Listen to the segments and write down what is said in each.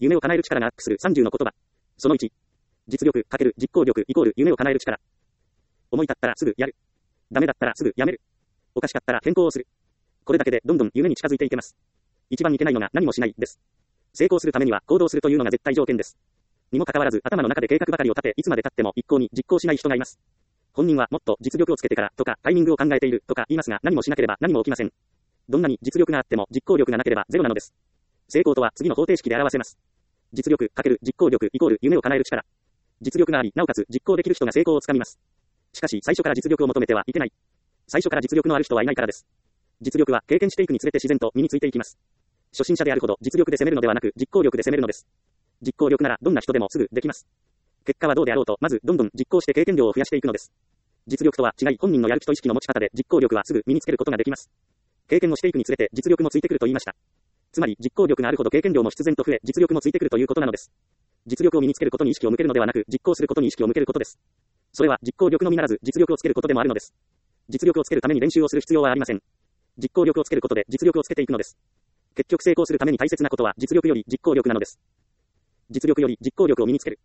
夢を叶える力がアップする30の言葉。その1。実力×実行力イコール夢を叶える力。思い立ったらすぐやる。ダメだったらすぐやめる。おかしかったら変更をする。これだけでどんどん夢に近づいていけます。一番いけないのが何もしないです。成功するためには行動するというのが絶対条件です。にもかかわらず頭の中で計画ばかりを立ていつまで経っても一向に実行しない人がいます。本人はもっと実力をつけてからとかタイミングを考えているとか言いますが何もしなければ何も起きません。どんなに実力があっても実行力がなければゼロなのです。成功とは次の方程式で表せます。実力×実行力イコール夢を叶える力。実力があり、なおかつ実行できる人が成功をつかみます。しかし最初から実力を求めてはいけない。最初から実力のある人はいないからです。実力は経験していくにつれて自然と身についていきます。初心者であるほど実力で攻めるのではなく実行力で攻めるのです。実行力ならどんな人でもすぐできます。結果はどうであろうとまずどんどん実行して経験量を増やしていくのです。実力とは違い本人のやる気と意識の持ち方で実行力はすぐ身につけることができます。経験をしていくにつれて実力もついてくると言いました。つまり実行力があるほど経験量も必然と増え実力もついてくるということなのです。実力を身につけることに意識を向けるのではなく実行することに意識を向けることです。それは実行力のみならず実力をつけることでもあるのです。実力をつけるために練習をする必要はありません。実行力をつけることで実力をつけていくのです。結局成功するために大切なことは実力より実行力なのです。実力より実行力を身につける。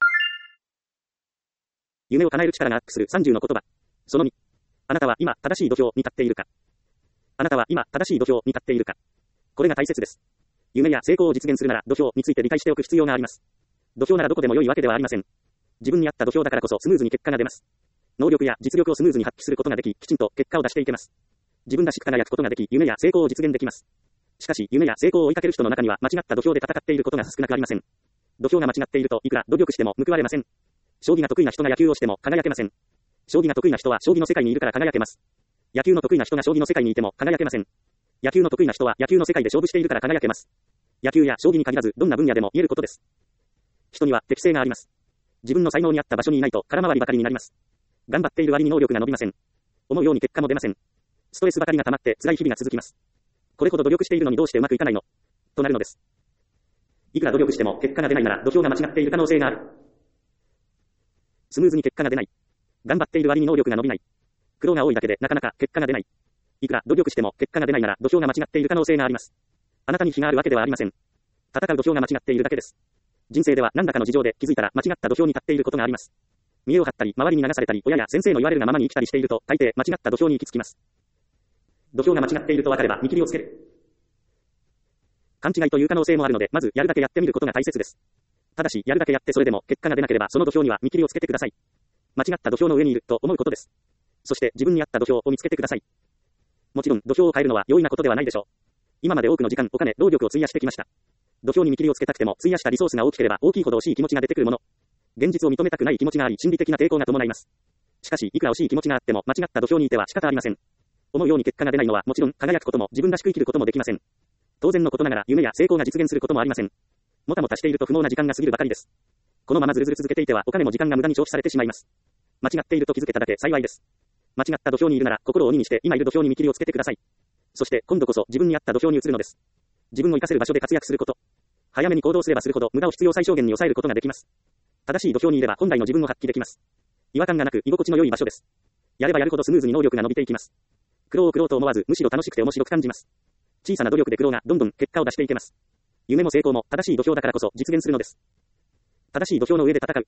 夢を叶える力がアップする30の言葉。その2。あなたは今正しい土俵に立っているか。あなたは今正しい土俵に立っているか。これが大切です。夢や成功を実現するなら土俵について理解しておく必要があります。土俵ならどこでも良いわけではありません。自分に合った土俵だからこそスムーズに結果が出ます。能力や実力をスムーズに発揮することができ、きちんと結果を出していけます。自分らしく輝くことができ、夢や成功を実現できます。しかし、夢や成功を追いかける人の中には間違った土俵で戦っていることが少なくありません。土俵が間違っているといくら努力しても報われません。将棋が得意な人が野球をしても輝けません。将棋が得意な人は将棋の世界にいるから輝けます。野球の得意な人が将棋の世界にいても輝けません。野球の得意な人は野球の世界で勝負しているから輝けます。野球や将棋に限らずどんな分野でも言えることです。人には適性があります。自分の才能に合った場所にいないと空回りばかりになります。頑張っている割に能力が伸びません。思うように結果も出ません。ストレスばかりが溜まって辛い日々が続きます。これほど努力しているのにどうしてうまくいかないのとなるのです。いくら努力しても結果が出ないなら土俵が間違っている可能性がある。スムーズに結果が出ない。頑張っている割に能力が伸びない。苦労が多いだけでなかなか結果が出ない。いくら努力しても結果が出ないなら土俵が間違っている可能性があります。あなたに非があるわけではありません。戦う土俵が間違っているだけです。人生では何らかの事情で気づいたら間違った土俵に立っていることがあります。見栄を張ったり、周りに流されたり、親や先生の言われるがままに生きたりしていると、大抵間違った土俵に行き着きます。土俵が間違っていると分かれば見切りをつける。勘違いという可能性もあるので、まずやるだけやってみることが大切です。ただし、やるだけやってそれでも結果が出なければその土俵には見切りをつけてください。間違った土俵の上にいると思うことです。そして自分に合った土俵を見つけてください。もちろん土俵を変えるのは容易なことではないでしょう。今まで多くの時間、お金、労力を費やしてきました。土俵に見切りをつけたくても費やしたリソースが大きければ大きいほど惜しい気持ちが出てくるもの。現実を認めたくない気持ちがあり心理的な抵抗が伴います。しかし、いくら惜しい気持ちがあっても間違った土俵にいては仕方ありません。思うように結果が出ないのはもちろん輝くことも自分らしく生きることもできません。当然のことながら夢や成功が実現することもありません。もたもたしていると不毛な時間が過ぎるばかりです。このままずるずる続けていてはお金も時間が無駄に消費されてしまいます。間違っていると気づけただけ幸いです。間違った土俵にいるなら心を鬼にして今いる土俵に見切りをつけてください。そして今度こそ自分に合った土俵に移るのです。自分を活かせる場所で活躍すること。早めに行動すればするほど無駄を必要最小限に抑えることができます。正しい土俵にいれば本来の自分を発揮できます。違和感がなく居心地の良い場所です。やればやるほどスムーズに能力が伸びていきます。苦労を苦労と思わずむしろ楽しくて面白く感じます。小さな努力で苦労がどんどん結果を出していけます。夢も成功も正しい土俵だからこそ実現するのです。正しい土俵の上で戦う。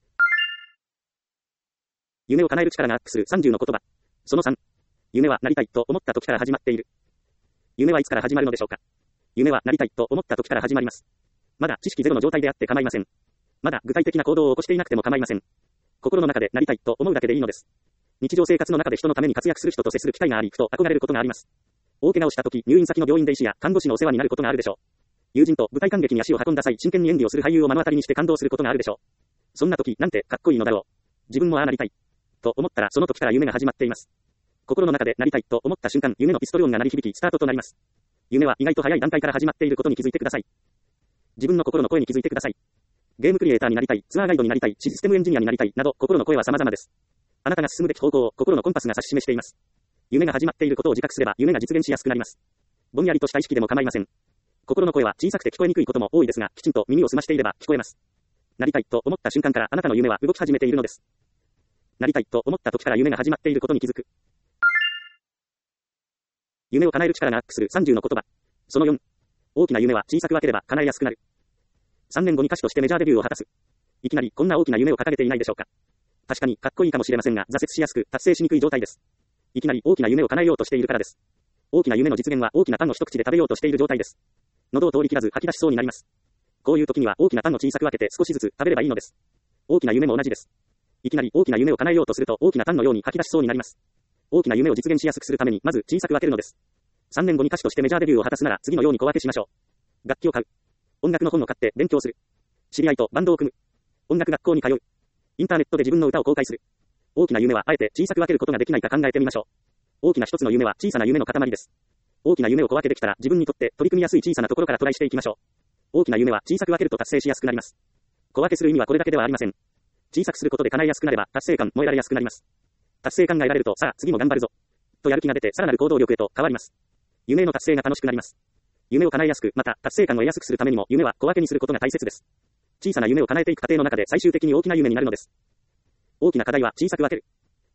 夢を叶える力がアップする30の言葉。その3。夢はなりたいと思った時から始まっている。夢はいつから始まるのでしょうか。夢はなりたいと思った時から始まります。まだ知識ゼロの状態であって構いません。まだ具体的な行動を起こしていなくても構いません。心の中でなりたいと思うだけでいいのです。日常生活の中で人のために活躍する人と接する機会があり、ふと憧れることがあります。大怪我をした時、入院先の病院で医師や看護師のお世話になることがあるでしょう。友人と舞台観劇に足を運んだ際、真剣に演技をする俳優を目の当たりにして感動することがあるでしょう。そんな時、なんてかっこいいのだろう。自分もああなりたい。と思ったらその時から夢が始まっています。心の中でなりたいと思った瞬間、夢のピストル音が鳴り響き、スタートとなります。夢は意外と早い段階から始まっていることに気づいてください。自分の心の声に気づいてください。ゲームクリエイターになりたい、ツアーガイドになりたい、システムエンジニアになりたい、など、心の声は様々です。あなたが進むべき方向を心のコンパスが指し示しています。夢が始まっていることを自覚すれば、夢が実現しやすくなります。ぼんやりとした意識でも構いません。心の声は小さくて聞こえにくいことも多いですが、きちんと耳を澄ましていれば聞こえます。なりたいと思った瞬間からあなたの夢は動き始めているのです。なりたいと思った時から夢が始まっていることに気づく。夢を叶える力がアップする30の言葉。その4。大きな夢は小さく分ければ叶えやすくなる。 3年後に歌手としてメジャーデビューを果たす。いきなりこんな大きな夢を掲げていないでしょうか。確かにかっこいいかもしれませんが、挫折しやすく達成しにくい状態です。いきなり大きな夢を叶えようとしているからです。大きな夢の実現は大きなパンを一口で食べようとしている状態です。喉を通り切らず吐き出しそうになります。こういう時には大きなパンを小さく分けて少しずつ食べればいいのです。大きな夢も同じです。いきなり大きな夢を叶えようとすると大きなパンのように吐き出しそうになります。大きな夢を実現しやすくするためにまず小さく分けるのです。3年後に歌手としてメジャーデビューを果たすなら次のように小分けしましょう。楽器を買う。音楽の本を買って勉強する。知り合いとバンドを組む。音楽学校に通う。インターネットで自分の歌を公開する。大きな夢はあえて小さく分けることができないか考えてみましょう。大きな一つの夢は小さな夢の塊です。大きな夢を小分けできたら自分にとって取り組みやすい小さなところからトライしていきましょう。大きな夢は小さく分けると達成しやすくなります。小分けする意味はこれだけではありません。小さくすることで叶えやすくなれば達成感燃えられやすくなります。達成感が得られるとさあ次も頑張るぞとやる気が出てさらなる行動力へと変わります。夢への達成が楽しくなります。夢を叶えやすくまた達成感を得やすくするためにも夢は小分けにすることが大切です。小さな夢を叶えていく過程の中で最終的に大きな夢になるのです。大きな課題は小さく分ける。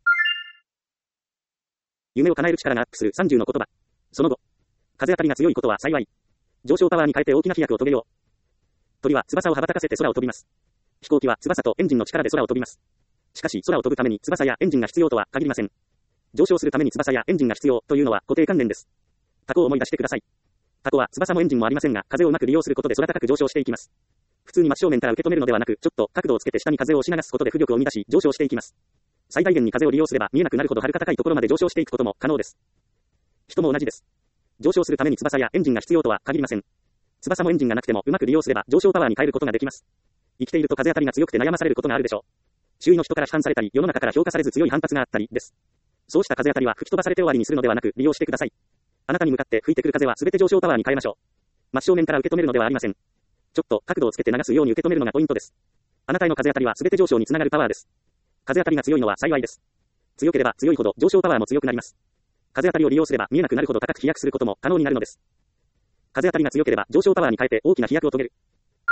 夢を叶える力がアップする30の言葉。その後、風当たりが強いことは幸い。上昇パワーに変えて大きな飛躍を遂げよう。鳥は翼を羽ばたかせて空を飛びます。飛行機は翼とエンジンの力で空を飛びます。しかし空を飛ぶために翼やエンジンが必要とは限りません。上昇するために翼やエンジンが必要というのは固定観念です。タコを思い出してください。タコは翼もエンジンもありませんが、風をうまく利用することで空高く上昇していきます。普通に真正面から受け止めるのではなく、ちょっと角度をつけて下に風を押し流すことで浮力を生み出し上昇していきます。最大限に風を利用すれば見えなくなるほど遥か高いところまで上昇していくことも可能です。人も同じです。上昇するために翼やエンジンが必要とは限りません。翼もエンジンがなくてもうまく利用すれば上昇パワーに変えることができます。生きていると風当たりが強くて悩まされることがあるでしょう。周囲の人から批判されたり、世の中から評価されず強い反発があったりです。そうした風当たりは吹き飛ばされて終わりにするのではなく利用してください。あなたに向かって吹いてくる風は全て上昇パワーに変えましょう。真正面から受け止めるのではありません。ちょっと角度をつけて流すように受け止めるのがポイントです。あなたへの風当たりは全て上昇につながるパワーです。風当たりが強いのは幸いです。強ければ強いほど上昇パワーも強くなります。風当たりを利用すれば見えなくなるほど高く飛躍することも可能になるのです。風当たりが強ければ上昇パワーに変えて大きな飛躍を遂げる。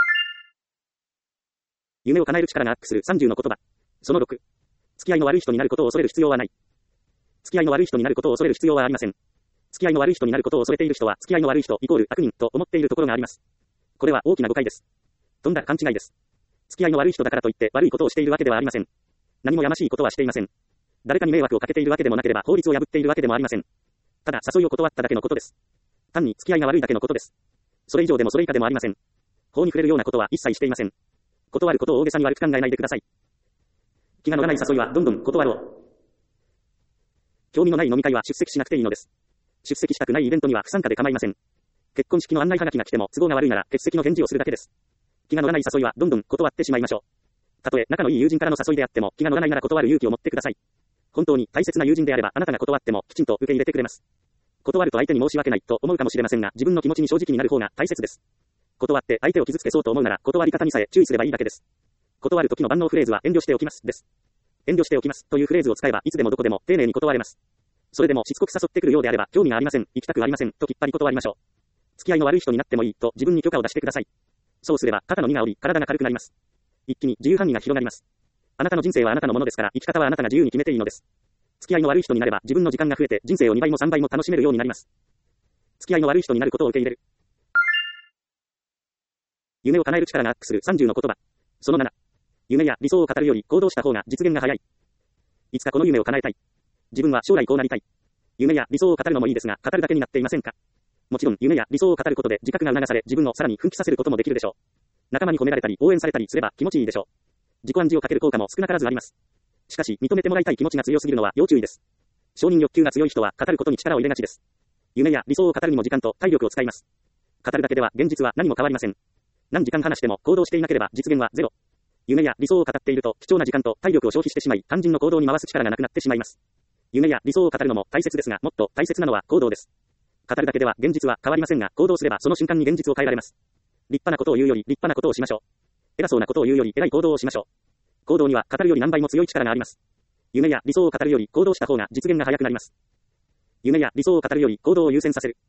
夢を叶える力がアップする30の言葉。その6。付き合いの悪い人になることを恐れる必要はない。付き合いの悪い人になることを恐れる必要はありません。付き合いの悪い人になることを恐れている人は付き合いの悪い人イコール悪人と思っているところがあります。これは大きな誤解です。とんだ勘違いです。付き合いの悪い人だからといって悪いことをしているわけではありません。何もやましいことはしていません。誰かに迷惑をかけているわけでもなければ法律を破っているわけでもありません。ただ誘いを断っただけのことです。単に付き合いが悪いだけのことです。それ以上でもそれ以下でもありません。法に触れるようなことは一切していません。断ることを大げさに悪く考えないでください。気が乗らない誘いはどんどん断ろう。興味のない飲み会は出席しなくていいのです。出席したくないイベントには不参加で構いません。結婚式の案内はがきが来ても都合が悪いなら欠席の返事をするだけです。気が乗らない誘いはどんどん断ってしまいましょう。たとえ仲のいい友人からの誘いであっても気が乗らないなら断る勇気を持ってください。本当に大切な友人であればあなたが断ってもきちんと受け入れてくれます。断ると相手に申し訳ないと思うかもしれませんが自分の気持ちに正直になる方が大切です。断って相手を傷つけそうと思うなら断り方にさえ注意すればいいだけです。断る時の万能フレーズは遠慮しておきますです。遠慮しておきますというフレーズを使えばいつでもどこでも丁寧に断れます。それでもしつこく誘ってくるようであれば興味がありません、行きたくありませんときっぱり断りましょう。付き合いの悪い人になってもいいと自分に許可を出してください。そうすれば肩の荷が下り体が軽くなります。一気に自由範囲が広がります。あなたの人生はあなたのものですから生き方はあなたが自由に決めていいのです。付き合いの悪い人になれば自分の時間が増えて人生を2倍も3倍も楽しめるようになります。付き合いの悪い人になることを受け入れる。夢を叶える力がアップする30の言葉。その7。夢や理想を語るより行動した方が実現が早い。いつかこの夢を叶えたい。自分は将来こうなりたい。夢や理想を語るのもいいですが、語るだけになっていませんか？もちろん夢や理想を語ることで自覚が促され、自分をさらに奮起させることもできるでしょう。仲間に褒められたり応援されたりすれば気持ちいいでしょう。自己暗示をかける効果も少なからずあります。しかし認めてもらいたい気持ちが強すぎるのは要注意です。承認欲求が強い人は語ることに力を入れがちです。夢や理想を語るにも時間と体力を使います。語るだけでは現実は何も変わりません。何時間話しても行動していなければ実現はゼロ。夢や理想を語っていると貴重な時間と体力を消費してしまい、肝心の行動に回す力がなくなってしまいます。夢や理想を語るのも大切ですが、もっと大切なのは行動です。語るだけでは現実は変わりませんが、行動すればその瞬間に現実を変えられます。立派なことを言うより立派なことをしましょう。偉そうなことを言うより偉い行動をしましょう。行動には語るより何倍も強い力があります。夢や理想を語るより行動した方が実現が早くなります。夢や理想を語るより行動を優先させる。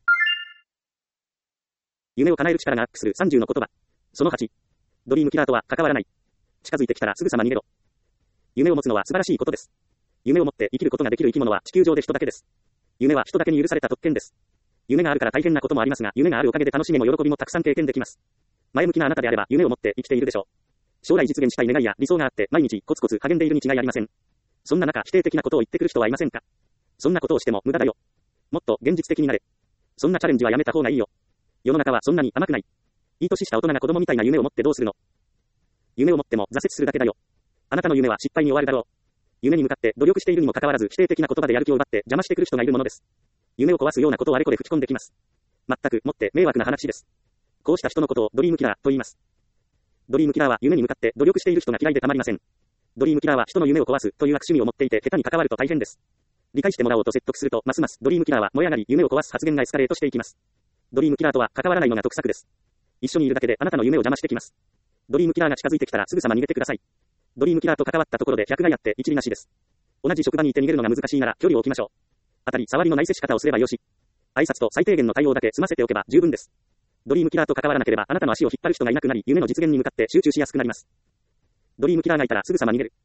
夢を叶える力がアップする30の言葉。その8。ドリームキラーとは関わらない。近づいてきたらすぐさま逃げろ。夢を持つのは素晴らしいことです。夢を持って生きることができる生き物は地球上で人だけです。夢は人だけに許された特権です。夢があるから大変なこともありますが、夢があるおかげで楽しみも喜びもたくさん経験できます。 前向きなあなたであれば夢を持って生きているでしょう。将来実現したい願いや理想があって毎日コツコツ励んでいるに違いありません。そんな中否定的なことを言ってくる人はいませんか？そんなことをしても無駄だよ。もっと現実的になれ。そんなチャレンジはやめた方がいいよ。世の中はそんなに甘くない。いい年した大人が子供みたいな夢を持ってどうするの？夢を持っても挫折するだけだよ。あなたの夢は失敗に終わるだろう。夢に向かって努力しているにもかかわらず否定的な言葉でやる気を奪って邪魔してくる人がいるものです。夢を壊すようなことをあれこれ吹き込んできます。全くもって迷惑な話です。こうした人のことをドリームキラーと言います。ドリームキラーは夢に向かって努力している人が嫌いでたまりません。ドリームキラーは人の夢を壊すという悪趣味を持っていて下手に関わると大変です。理解してもらおうと説得するとますますドリームキラーは燃え上がり夢を壊す発言がエスカレートしていきます。ドリームキラーとは関わらないのが得策です。一緒にいるだけであなたの夢を邪魔してきます。ドリームキラーが近づいてきたらすぐさま逃げてください。ドリームキラーと関わったところで百害あって一理なしです。同じ職場にいて逃げるのが難しいなら距離を置きましょう。当たり障りのない接し方をすればよし。挨拶と最低限の対応だけ済ませておけば十分です。ドリームキラーと関わらなければあなたの足を引っ張る人がいなくなり夢の実現に向かって集中しやすくなります。ドリームキラーがいたらすぐさま逃げる。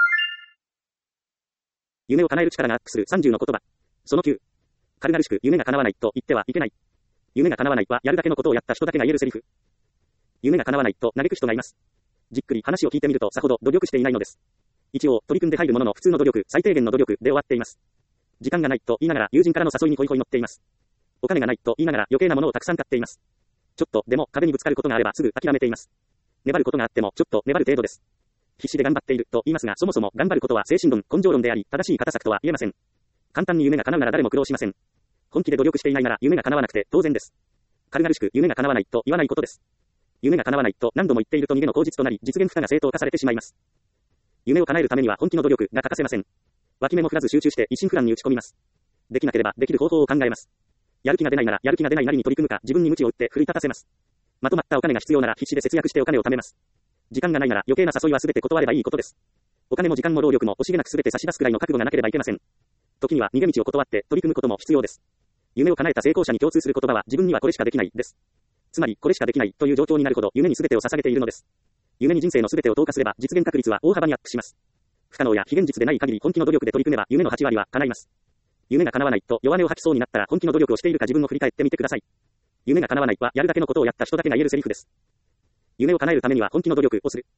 夢を叶える力がアップする30の言葉。その9。軽々しく夢が叶わないと言ってはいけない。夢が叶わないはやるだけのことをやった人だけが言えるセリフ。夢が叶わないと嘆く人がいます。じっくり話を聞いてみるとさほど努力していないのです。一応取り組んで入るものの普通の努力、最低限の努力で終わっています。時間がないと言いながら友人からの誘いに恋乗っています。お金がないと言いながら余計なものをたくさん買っています。ちょっとでも壁にぶつかることがあればすぐ諦めています。粘ることがあってもちょっと粘る程度です。必死で頑張っていると言いますがそもそも頑張ることは精神論、根性論であり正しい方策とは言えません。簡単に夢が叶うなら誰も苦労しません。本気で努力していないなら夢が叶わなくて当然です。軽々しく夢が叶わないと言わないことです。夢が叶わないと何度も言っていると逃げの口実となり実現不可が正当化されてしまいます。夢を叶えるためには本気の努力が欠かせません。脇目も振らず集中して一心不乱に打ち込みます。できなければできる方法を考えます。やる気が出ないならやる気が出ないなりに取り組むか自分に鞭を打って奮い立たせます。まとまったお金が必要なら必死で節約してお金を貯めます。時間がないなら余計な誘いはすべて断ればいいことです。お金も時間も労力も惜しげなくすべて差し出すくらいの覚悟がなければいけません。時には逃げ道を断って取り組むことも必要です。夢を叶えた成功者に共通する言葉は自分にはこれしかできないです。つまりこれしかできないという状況になるほど夢に全てを捧げているのです。夢に人生の全てを投下すれば実現確率は大幅にアップします。不可能や非現実でない限り本気の努力で取り組めば夢の8割は叶います。夢が叶わないと弱音を吐きそうになったら本気の努力をしているか自分を振り返ってみてください。夢が叶わないはやるだけのことをやった人だけが言えるセリフです。夢を叶えるためには本気の努力をする。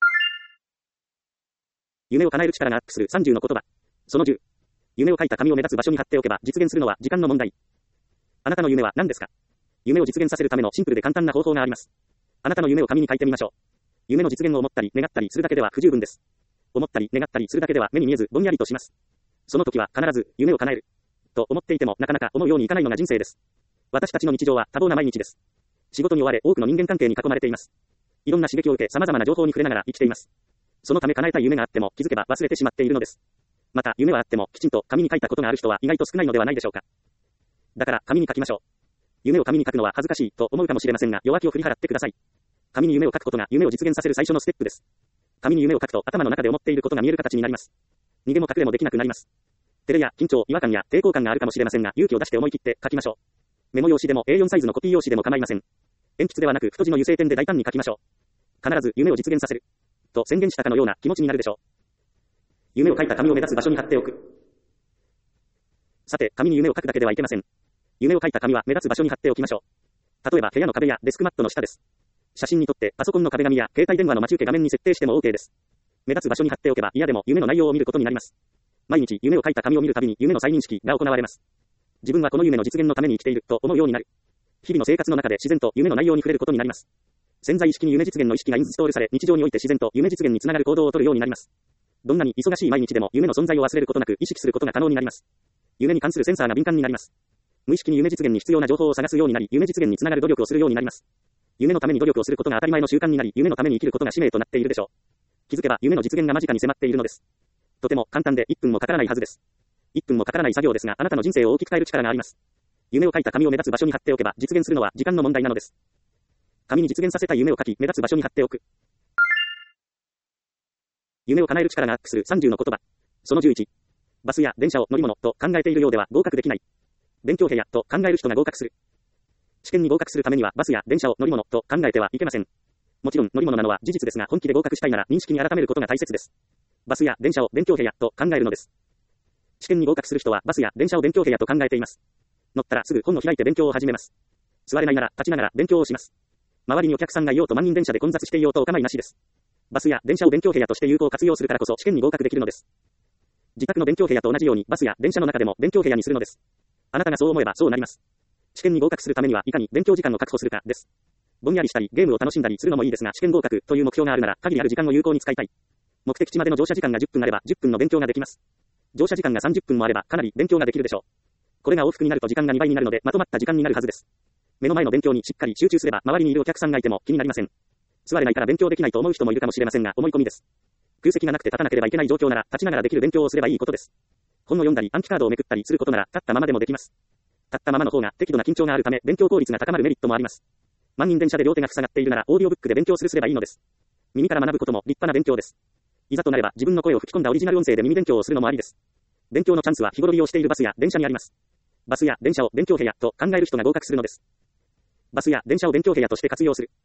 夢を叶える力がアップする30の言葉。その10。夢を書いた紙を目立つ場所に貼っておけば実現するのは時間の問題。あなたの夢は何ですか？夢を実現させるためのシンプルで簡単な方法があります。あなたの夢を紙に書いてみましょう。夢の実現を思ったり願ったりするだけでは不十分です。思ったり願ったりするだけでは目に見えずぼんやりとします。その時は必ず夢を叶えると思っていてもなかなか思うようにいかないのが人生です。私たちの日常は多忙な毎日です。仕事に追われ多くの人間関係に囲まれています。いろんな刺激を受け様々な情報に触れながら生きています。そのため叶えたい夢があっても気づけば忘れてしまっているのです。また夢はあってもきちんと紙に書いたことがある人は意外と少ないのではないでしょうか。だから紙に書きましょう。夢を紙に書くのは恥ずかしいと思うかもしれませんが弱気を振り払ってください。紙に夢を書くことが夢を実現させる最初のステップです。紙に夢を書くと頭の中で思っていることが見える形になります。逃げも隠れもできなくなります。照れや緊張、違和感や抵抗感があるかもしれませんが勇気を出して思い切って書きましょう。メモ用紙でも A4 サイズのコピー用紙でも構いません。鉛筆ではなく太字の油性ペンで大胆に書きましょう。必ず夢を実現させると宣言したかのような気持ちになるでしょう。夢を書いた紙を目立つ場所に貼っておく。さて、紙に夢を書くだけではいけません。夢を書いた紙は目立つ場所に貼っておきましょう。例えば部屋の壁やデスクマットの下です。写真に撮ってパソコンの壁紙や携帯電話の待ち受け画面に設定しても OK です。目立つ場所に貼っておけば嫌でも夢の内容を見ることになります。毎日夢を書いた紙を見るたびに夢の再認識が行われます。自分はこの夢の実現のために生きていると思うようになる。日々の生活の中で自然と夢の内容に触れることになります。潜在意識に夢実現の意識がインストールされ、日常において自然と夢実現につながる行動をとるようになります。どんなに忙しい毎日でも夢の存在を忘れることなく意識することが可能になります。夢に関するセンサーが敏感になります。無意識に夢実現に必要な情報を探すようになり、夢実現につながる努力をするようになります。夢のために努力をすることが当たり前の習慣になり、夢のために生きることが使命となっているでしょう。気づけば夢の実現が間近に迫っているのです。とても簡単で1分もかからないはずです。1分もかからない作業ですが、あなたの人生を大きく変える力があります。夢を書いた紙を目立つ場所に貼っておけば実現するのは時間の問題なのです。紙に実現させたい夢を書き、目立つ場所に貼っておく。夢を叶える力がアップする30の言葉。その11。バスや電車を乗り物と考えているようでは合格できない。勉強部屋と考える人が合格する。試験に合格するためにはバスや電車を乗り物と考えてはいけません。もちろん乗り物なのは事実ですが、本気で合格したいなら認識に改めることが大切です。バスや電車を勉強部屋と考えるのです。試験に合格する人はバスや電車を勉強部屋と考えています。乗ったらすぐ本を開いて勉強を始めます。座れないなら立ちながら勉強をします。 周りにお客さんがいようと満員電車で混雑していようとお構いなしです。バスや電車を勉強部屋として有効活用するからこそ試験に合格できるのです。自宅の勉強部屋と同じようにバスや電車の中でも勉強部屋にするのです。あなたがそう思えばそうなります。試験に合格するためにはいかに勉強時間を確保するかです。ぼんやりしたりゲームを楽しんだりするのもいいですが、試験合格という目標があるなら限りある時間を有効に使いたい。目的地までの乗車時間が10分あれば10分の勉強ができます。乗車時間が30分もあればかなり勉強ができるでしょう。これが往復になると時間が2倍になるのでまとまった時間になるはずです。目の前の勉強にしっかり集中すれば周りにいるお客さんがいても気になりません。座れないから勉強できないと思う人もいるかもしれませんが、思い込みです。空席がなくて立たなければいけない状況なら立ちながらできる勉強をすればいいことです。本を読んだり暗記カードをめくったりすることなら立ったままでもできます。立ったままの方が適度な緊張があるため勉強効率が高まるメリットもあります。満員電車で両手が塞がっているならオーディオブックで勉強すればいいのです。耳から学ぶことも立派な勉強です。いざとなれば自分の声を吹き込んだオリジナル音声で耳勉強をするのもありです。勉強のチャンスは日頃利用しているバスや電車にあります。バスや電車を勉強部屋と考える人が合格するのです。バスや電車を勉強部屋として活用する。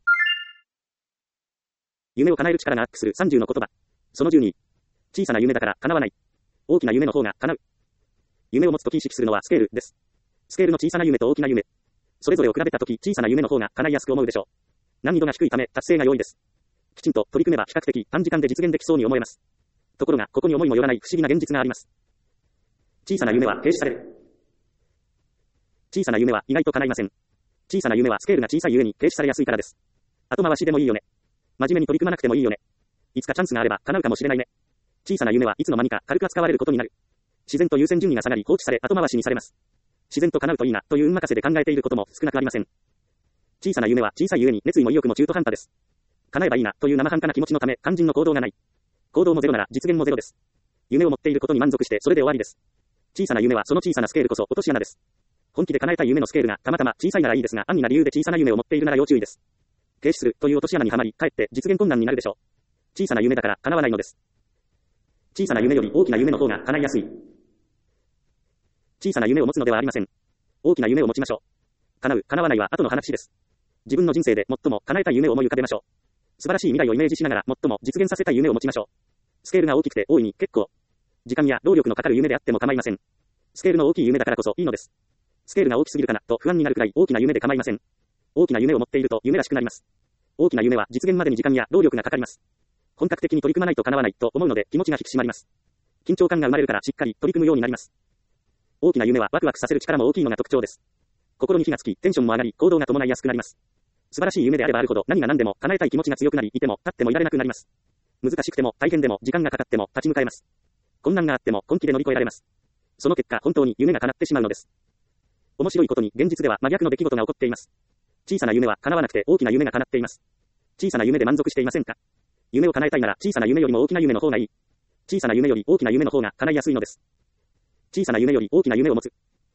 夢を叶える力がアップする30の言葉。その12。小さな夢だから叶わない。大きな夢の方が叶う。夢を持つとき意識するのはスケールです。スケールの小さな夢と大きな夢。それぞれを比べたとき小さな夢の方が叶いやすく思うでしょう。難易度が低いため達成が容易です。きちんと取り組めば比較的短時間で実現できそうに思えます。ところがここに思いもよらない不思議な現実があります。小さな夢は停止される。小さな夢は意外と叶いません。小さな夢はスケールが小さいゆえに停止されやすいからです。後回しでもいいよね。真面目に取り組まなくてもいいよね。いつかチャンスがあれば叶うかもしれないね。小さな夢はいつの間にか軽く扱われることになる。自然と優先順位が下がり放置され後回しにされます。自然と叶うといいなという運任せで考えていることも少なくありません。小さな夢は小さいゆえに熱意も意欲も中途半端です。叶えばいいなという生半可な気持ちのため肝心の行動がない。行動もゼロなら実現もゼロです。夢を持っていることに満足してそれで終わりです。小さな夢はその小さなスケールこそ落とし穴です。本気で叶えたい夢のスケールがたまたま小さいならいいですが、安易な理由で小さな夢を持っているなら要注意です。停止するという落とし穴にはまり、かえって実現困難になるでしょう。小さな夢だから叶わないのです。小さな夢より大きな夢の方が叶いやすい。小さな夢を持つのではありません。大きな夢を持ちましょう。叶う、叶わないは後の話です。自分の人生で最も叶えたい夢を思い浮かべましょう。素晴らしい未来をイメージしながら最も実現させたい夢を持ちましょう。スケールが大きくて大いに結構。時間や労力のかかる夢であっても構いません。スケールの大きい夢だからこそいいのです。スケールが大きすぎるかなと不安になるくらい大きな夢で構いません。大きな夢を持っていると夢らしくなります。大きな夢は実現までに時間や労力がかかります。本格的に取り組まないと叶わないと思うので気持ちが引き締まります。緊張感が生まれるからしっかり取り組むようになります。大きな夢はワクワクさせる力も大きいのが特徴です。心に火がつきテンションも上がり行動が伴いやすくなります。素晴らしい夢であればあるほど何が何でも叶えたい気持ちが強くなりいても立ってもいられなくなります。難しくても大変でも時間がかかっても立ち向かえます。困難があっても根気で乗り越えられます。その結果本当に夢が叶ってしまうのです。面白いことに現実では真逆の出来事が起こっています。小さな夢は叶わなくて大きな夢が叶っています。小さな夢で満足していませんか？夢を叶えたいなら小さな夢よりも大きな夢の方がいい。小さな夢より大きな夢の方が叶いやすいのです。小さな夢より大きな夢を持つ。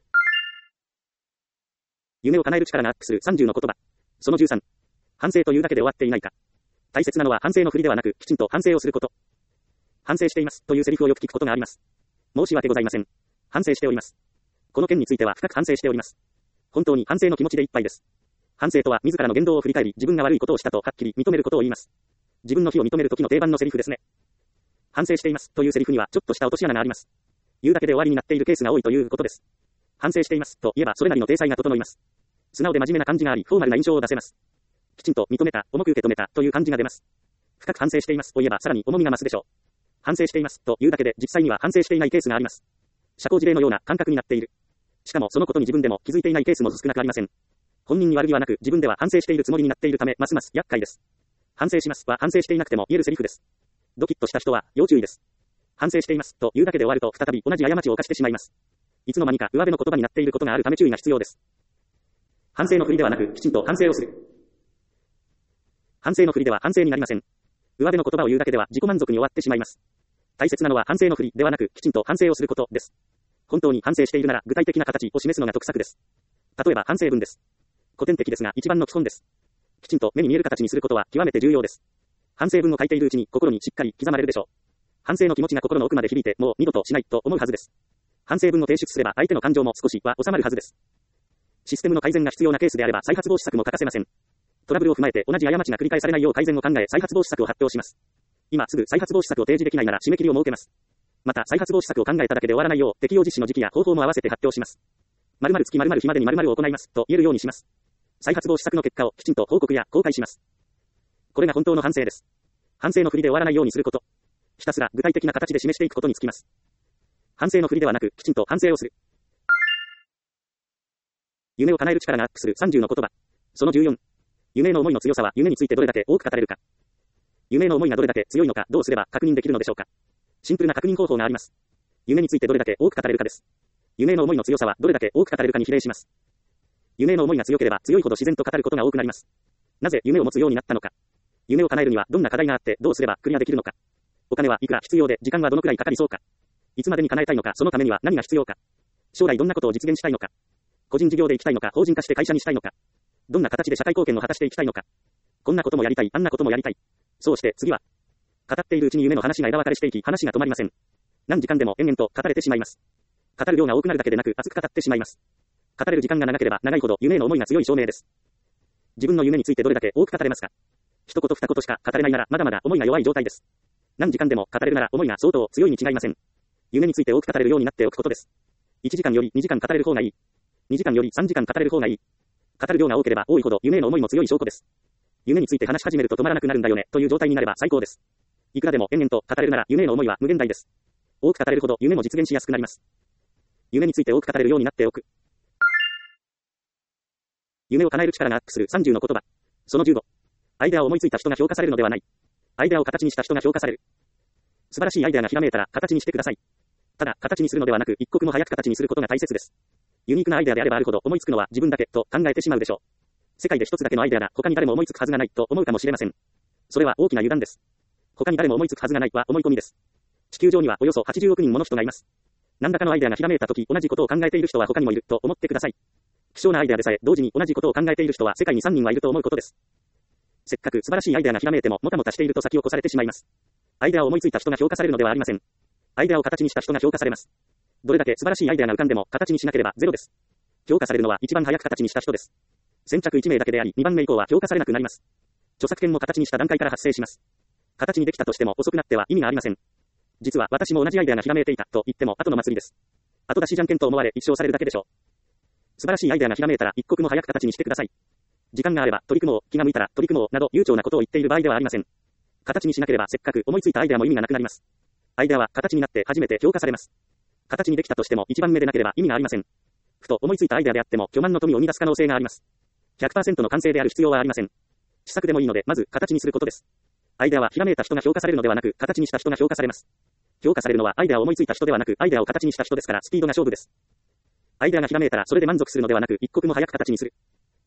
夢を叶える力がアップする30の言葉。その13。反省というだけで終わっていないか。大切なのは反省のふりではなくきちんと反省をすること。反省していますというセリフをよく聞くことがあります。申し訳ございません。反省しております。この件については深く反省しております。本当に反省の気持ちでいっぱいです。反省とは自らの言動を振り返り自分が悪いことをしたとはっきり認めることを言います。自分の非を認める時の定番のセリフですね。反省していますというセリフにはちょっとした落とし穴があります。言うだけで終わりになっているケースが多いということです。反省していますと言えばそれなりの体裁が整います。素直で真面目な感じがありフォーマルな印象を出せます。きちんと認めた、重く受け止めたという感じが出ます。深く反省していますと言えばさらに重みが増すでしょう。反省していますというだけで実際には反省していないケースがあります。社交辞令のような感覚になっている。しかもそのことに自分でも気づいていないケースも少なくありません。本人に悪気はなく自分では反省しているつもりになっているためますます厄介です。反省しますは反省していなくても言えるセリフです。ドキッとした人は要注意です。反省していますというだけで終わると再び同じ過ちを犯してしまいます。いつの間にか上辺の言葉になっていることがあるため注意が必要です。反省のふりではなくきちんと反省をする。反省のふりでは反省になりません。上辺の言葉を言うだけでは自己満足に終わってしまいます。大切なのは反省のふりではなくきちんと反省をすることです。本当に反省しているなら具体的な形を示すのが得策です。例えば反省文です。古典的ですが一番の基本です。きちんと目に見える形にすることは極めて重要です。反省文を書いているうちに心にしっかり刻まれるでしょう。反省の気持ちが心の奥まで響いてもう二度としないと思うはずです。反省文を提出すれば相手の感情も少しは収まるはずです。システムの改善が必要なケースであれば再発防止策も欠かせません。トラブルを踏まえて同じ過ちが繰り返されないよう改善を考え再発防止策を発表します。今すぐ再発防止策を提示できないなら締め切りを設けます。また再発防止策を考えただけで終わらないよう適用実施の時期や方法も合わせて発表します。〇〇月〇〇日までに〇〇を行いますと言えるようにします。 再発防止策の結果をきちんと報告や公開します。これが本当の反省です。反省の振りで終わらないようにすること。ひたすら具体的な形で示していくことにつきます。反省の振りではなく、きちんと反省をする。夢を叶える力がアップする30の言葉。その14。夢への思いの強さは夢についてどれだけ多く語れるか。夢への思いがどれだけ強いのかどうすれば確認できるのでしょうか。シンプルな確認方法があります。夢についてどれだけ多く語れるかです。夢への思いの強さはどれだけ多く語れるかに比例します。夢への思いが強ければ強いほど自然と語ることが多くなります。なぜ夢を持つようになったのか。夢を叶えるにはどんな課題があってどうすればクリアできるのか。お金はいくら必要で時間はどのくらいかかりそうか。いつまでに叶えたいのか、そのためには何が必要か。将来どんなことを実現したいのか。個人事業で行きたいのか、法人化して会社にしたいのか。どんな形で社会貢献を果たしていきたいのか。こんなこともやりたい、あんなこともやりたい。そうして次は。語っているうちに夢の話が枝分かれしていき、話が止まりません。何時間でも延々と語れてしまいます。語る量が多くなるだけでなく熱く語ってしまいます。語れる時間が長ければ長いほど夢への思いが強い証明です。自分の夢についてどれだけ多く語れますか。一言二言しか語れないならまだまだ思いが弱い状態です。何時間でも語れるなら思いが相当強いに違いません。夢について多く語れるようになっておくことです。1時間より2時間語れる方がいい。2時間より3時間語れる方がいい。語る量が多ければ多いほど夢への思いも強い証拠です。夢について話し始めると止まらなくなるんだよねという状態になれば最高です。いくらでも延々と語れるなら夢への思いは無限大です。多く語れるほど夢も実現しやすくなります。夢について多く語れるようになっておく。夢を叶える力がアップする30の言葉。その15。アイデアを思いついた人が評価されるのではない。アイデアを形にした人が評価される。素晴らしいアイデアがひらめいたら形にしてください。ただ、形にするのではなく一刻も早く形にすることが大切です。ユニークなアイデアであればあるほど思いつくのは自分だけと考えてしまうでしょう。世界で一つだけのアイデアが他に誰も思いつくはずがないと思うかもしれません。それは大きな油断です。他に誰も思いつくはずがないは思い込みです。地球上にはおよそ80億人もの人がいます。何らかのアイデアがひらめいたとき同じことを考えている人は他にもいると思ってください。希少なアイデアでさえ同時に同じことを考えている人は世界に3人はいると思うことです。せっかく素晴らしいアイデアがひらめいてももたもたしていると先を越されてしまいます。アイデアを思いついた人が評価されるのではありません。アイデアを形にした人が評価されます。どれだけ素晴らしいアイデアが浮かんでも形にしなければゼロです。評価されるのは一番早く形にした人です。先着1名だけであり2番目以降は評価されなくなります。著作権も形にした段階から発生します。形にできたとしても遅くなっては意味がありません。実は私も同じアイデアがひらめいていたと言っても後の祭りです。後出しじゃんけんと思われ一生されるだけでしょう。素晴らしいアイデアがひらめいたら一刻も早く形にしてください。時間があれば取り組もう、気が向いたら取り組もうなど悠長なことを言っている場合ではありません。形にしなければせっかく思いついたアイデアも意味がなくなります。アイデアは形になって初めて評価されます。形にできたとしても一番目でなければ意味がありません。ふと思いついたアイデアであっても巨万の富を生み出す可能性があります。100% の完成である必要はありません。試作でもいいのでまず形にすることです。アイデアはひらめいた人が評価されるのではなく形にした人が評価されます。評価されるのはアイデアを思いついた人ではなくアイデアを形にした人ですからスピードが勝負です。アイデアがひらめいたらそれで満足するのではなく一刻も早く形にする。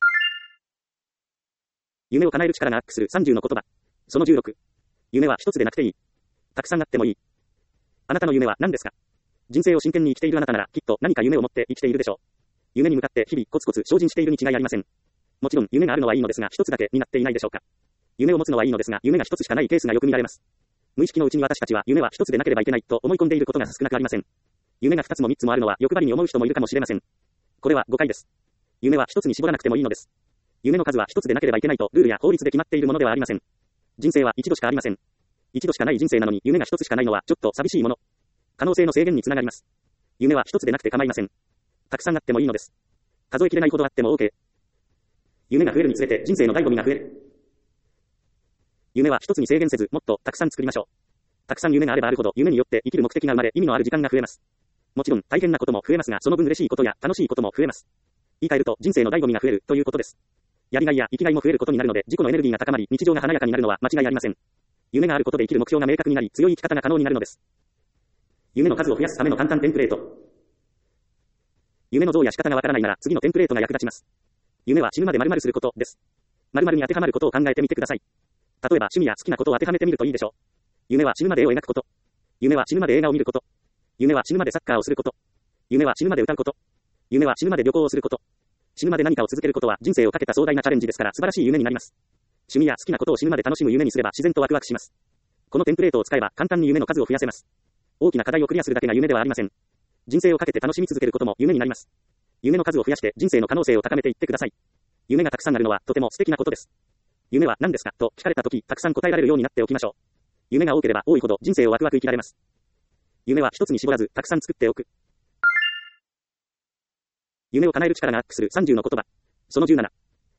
夢を叶える力がアップする30の言葉。その16。夢は一つでなくていい。たくさんあってもいい。あなたの夢は何ですか。人生を真剣に生きているあなたならきっと何か夢を持って生きているでしょう。夢に向かって日々コツコツ精進しているに違いありません。もちろん夢があるのはいいのですが一つだけになっていないでしょうか。夢を持つのはいいのですが夢が一つしかないケースがよく見られます。無意識のうちに私たちは夢は一つでなければいけないと思い込んでいることが少なくありません。夢が二つも三つもあるのは欲張りに思う人もいるかもしれません。これは誤解です。夢は一つに絞らなくてもいいのです。夢の数は一つでなければいけないとルールや法律で決まっているものではありません。人生は一度しかありません。一度しかない人生なのに夢が一つしかないのはちょっと寂しいもの。可能性の制限につながります。夢は一つでなくて構いません。たくさんあってもいいのです。数えきれないほどあっても OK。夢が増えるにつれて人生の醍醐味が増える。夢は一つに制限せずもっとたくさん作りましょう。たくさん夢があればあるほど夢によって生きる目的が生まれ意味のある時間が増えます。もちろん大変なことも増えますがその分嬉しいことや楽しいことも増えます。言い換えると人生の醍醐味が増えるということです。やりがいや生きがいも増えることになるので自己のエネルギーが高まり日常が華やかになるのは間違いありません。夢があることで生きる目標が明確になり強い生き方が可能になるのです。夢の数を増やすための簡単テンプレート。夢の像や仕方がわからないなら次のテンプレートが役立ちます。夢は死ぬまで〇〇することです。〇〇に当てはまることを考えてみてください。例えば趣味や好きなことを当てはめてみるといいでしょう。夢は死ぬまで絵を描くこと。夢は死ぬまで映画を見ること。夢は死ぬまでサッカーをすること。夢は死ぬまで歌うこと。夢は死ぬまで旅行をすること。死ぬまで何かを続けることは人生をかけた壮大なチャレンジですから素晴らしい夢になります。趣味や好きなことを死ぬまで楽しむ夢にすれば自然とワクワクします。このテンプレートを使えば簡単に夢の数を増やせます。大きな課題をクリアするだけが夢ではありません。人生をかけて楽しみ続けることも夢になります。夢の数を増やして人生の可能性を高めていってください。夢がたくさんあるのはとても素敵なことです。夢は何ですかと聞かれたときたくさん答えられるようになっておきましょう。夢が多ければ多いほど人生をワクワク生きられます。夢は一つに絞らずたくさん作っておく。夢を叶える力がアップする30の言葉。その17。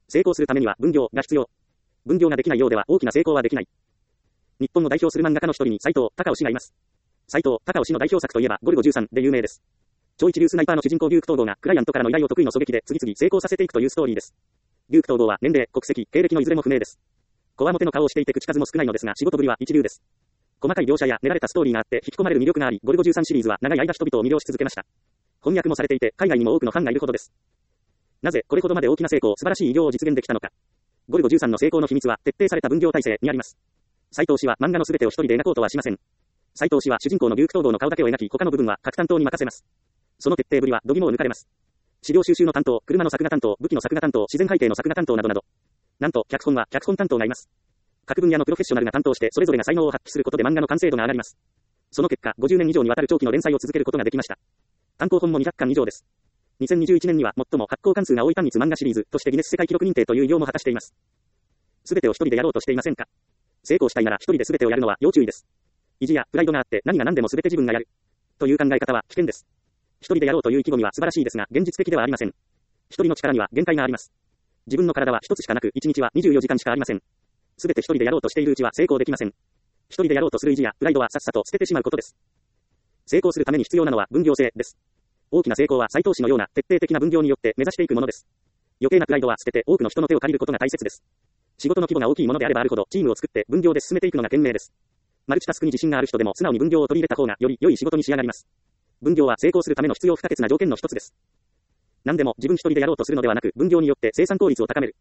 成功するためには分業が必要。分業ができないようでは大きな成功はできない。日本を代表する漫画家の一人に斎藤隆夫氏がいます。斎藤隆夫氏の代表作といえばゴルゴ13で有名です。超一流スナイパーの主人公デューク東郷がクライアントからの依頼を得意の狙撃で次々成功させていくというストーリーです。デューク東郷は年齢、国籍、経歴のいずれも不明です。こわもての顔をしていて口数も少ないのですが仕事ぶりは一流です。細かい描写や練られたストーリーがあって引き込まれる魅力があり、ゴルゴ13シリーズは長い間人々を魅了し続けました。翻訳もされていて海外にも多くのファンがいるほどです。なぜこれほどまで大きな成功、素晴らしい偉業を実現できたのか。ゴルゴ13の成功の秘密は徹底された分業体制にあります。斎藤氏は漫画の全てを一人で描こうとはしません。斎藤氏は主人公のデューク東郷の顔だけを描き、他の部分は各担当に任せます。その徹底ぶりは度肝を抜かれます。資料収集の担当、車の作画担当、武器の作画担当、自然背景の作画担当などなど。なんと脚本は脚本担当がいます。各分野のプロフェッショナルが担当してそれぞれが才能を発揮することで漫画の完成度が上がります。その結果、50年以上にわたる長期の連載を続けることができました。単行本も200巻以上です。2021年には最も発行巻数が多い単一漫画シリーズとしてギネス世界記録認定という偉業も果たしています。すべてを一人でやろうとしていませんか？成功したいなら一人で全てをやるのは要注意です。意地やプライドがあって何が何でも全て自分がやるという考え方は危険です。一人でやろうという意気込みは素晴らしいですが現実的ではありません。一人の力には限界があります。自分の体は一つしかなく一日は24時間しかありません。すべて一人でやろうとしているうちは成功できません。一人でやろうとする意地やプライドはさっさと捨ててしまうことです。成功するために必要なのは分業制です。大きな成功は斎藤氏のような徹底的な分業によって目指していくものです。余計なプライドは捨てて多くの人の手を借りることが大切です。仕事の規模が大きいものであればあるほどチームを作って分業で進めていくのが賢明です。マルチタスクに自信がある人でも素直に分業を取り入れた方がより良い仕事に仕上がります。分業は成功するための必要不可欠な条件の一つです。何でも自分一人でやろうとするのではなく分業によって生産効率を高める。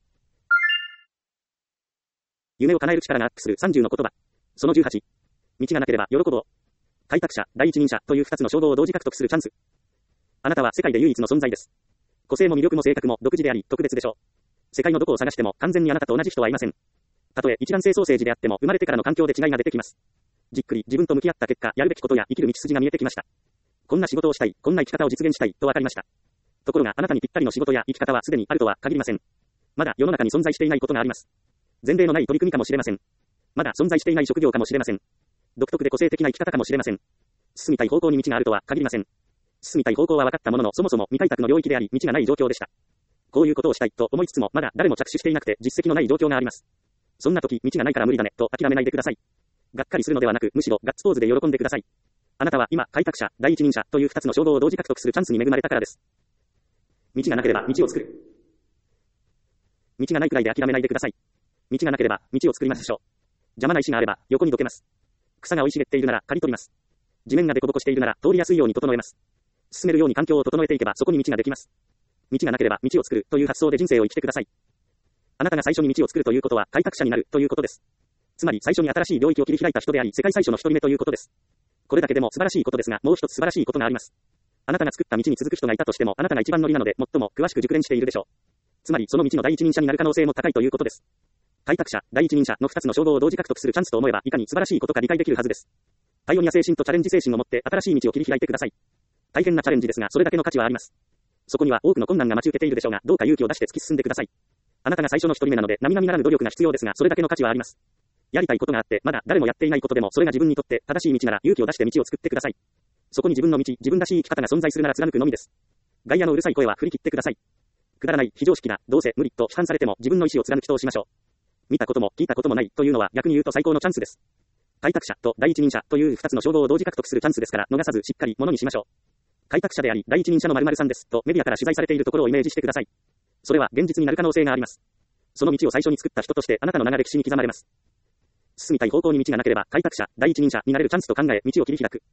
夢を叶える力がアップする30の言葉。その18。道がなければ喜ぼう。開拓者、第一人者という2つの称号を同時獲得するチャンス。あなたは世界で唯一の存在です。個性も魅力も性格も独自であり特別でしょう。世界のどこを探しても完全にあなたと同じ人はいません。たとえ一卵性ソーセージであっても生まれてからの環境で違いが出てきます。じっくり自分と向き合った結果、やるべきことや生きる道筋が見えてきました。こんな仕事をしたい、こんな生き方を実現したいと分かりました。ところがあなたにぴったりの仕事や生き方はすでにあるとは限りません。まだ世の中に存在していないことがあります。前例のない取り組みかもしれません。まだ存在していない職業かもしれません。独特で個性的な生き方かもしれません。進みたい方向に道があるとは限りません。進みたい方向は分かったもののそもそも未開拓の領域であり道がない状況でした。こういうことをしたいと思いつつもまだ誰も着手していなくて実績のない状況があります。そんな時道がないから無理だねと諦めないでください。がっかりするのではなくむしろガッツポーズで喜んでください。あなたは今開拓者、第一人者という2つの称号を同時獲得するチャンスに恵まれたからです。道がなければ道を作る。道がないくらいで諦めないでください。道がなければ道を作りましょう。邪魔な石があれば横にどけます。草が生い茂っているなら刈り取ります。地面が凸凹しているなら通りやすいように整えます。進めるように環境を整えていけばそこに道ができます。道がなければ道を作るという発想で人生を生きてください。あなたが最初に道を作るということは開拓者になるということです。つまり最初に新しい領域を切り開いた人であり世界最初の一人目ということです。これだけでも素晴らしいことですがもう一つ素晴らしいことがあります。あなたが作った道に続く人がいたとしてもあなたが一番乗りなので最も詳しく熟練しているでしょう。つまりその道の第一人者になる可能性も高いということです。開拓者、第一人者の2つの称号を同時獲得するチャンスと思えばいかに素晴らしいことか理解できるはずです。パイオニア精神とチャレンジ精神を持って新しい道を切り開いてください。大変なチャレンジですがそれだけの価値はあります。そこには多くの困難が待ち受けているでしょうがどうか勇気を出して突き進んでください。あなたが最初の一人目なので並々ならぬ努力が必要ですがそれだけの価値はあります。やりたいことがあってまだ誰もやっていないことでもそれが自分にとって正しい道なら勇気を出して道を作ってください。そこに自分の道、自分らしい生き方が存在するなら貫くのみです。外野のうるさい声は振り切ってください。くだらない、非常識な、どうせ無理と批判されても自分の意思を貫き通しましょう。見たことも聞いたこともないというのは逆に言うと最高のチャンスです。開拓者と第一人者という2つの称号を同時獲得するチャンスですから逃さずしっかりものにしましょう。開拓者であり第一人者の〇〇さんですとメディアから取材されているところをイメージしてください。それは現実になる可能性があります。その道を最初に作った人としてあなたの名が歴史に刻まれます。進みたい方向に道がなければ開拓者、第一人者になれるチャンスと考え道を切り開く。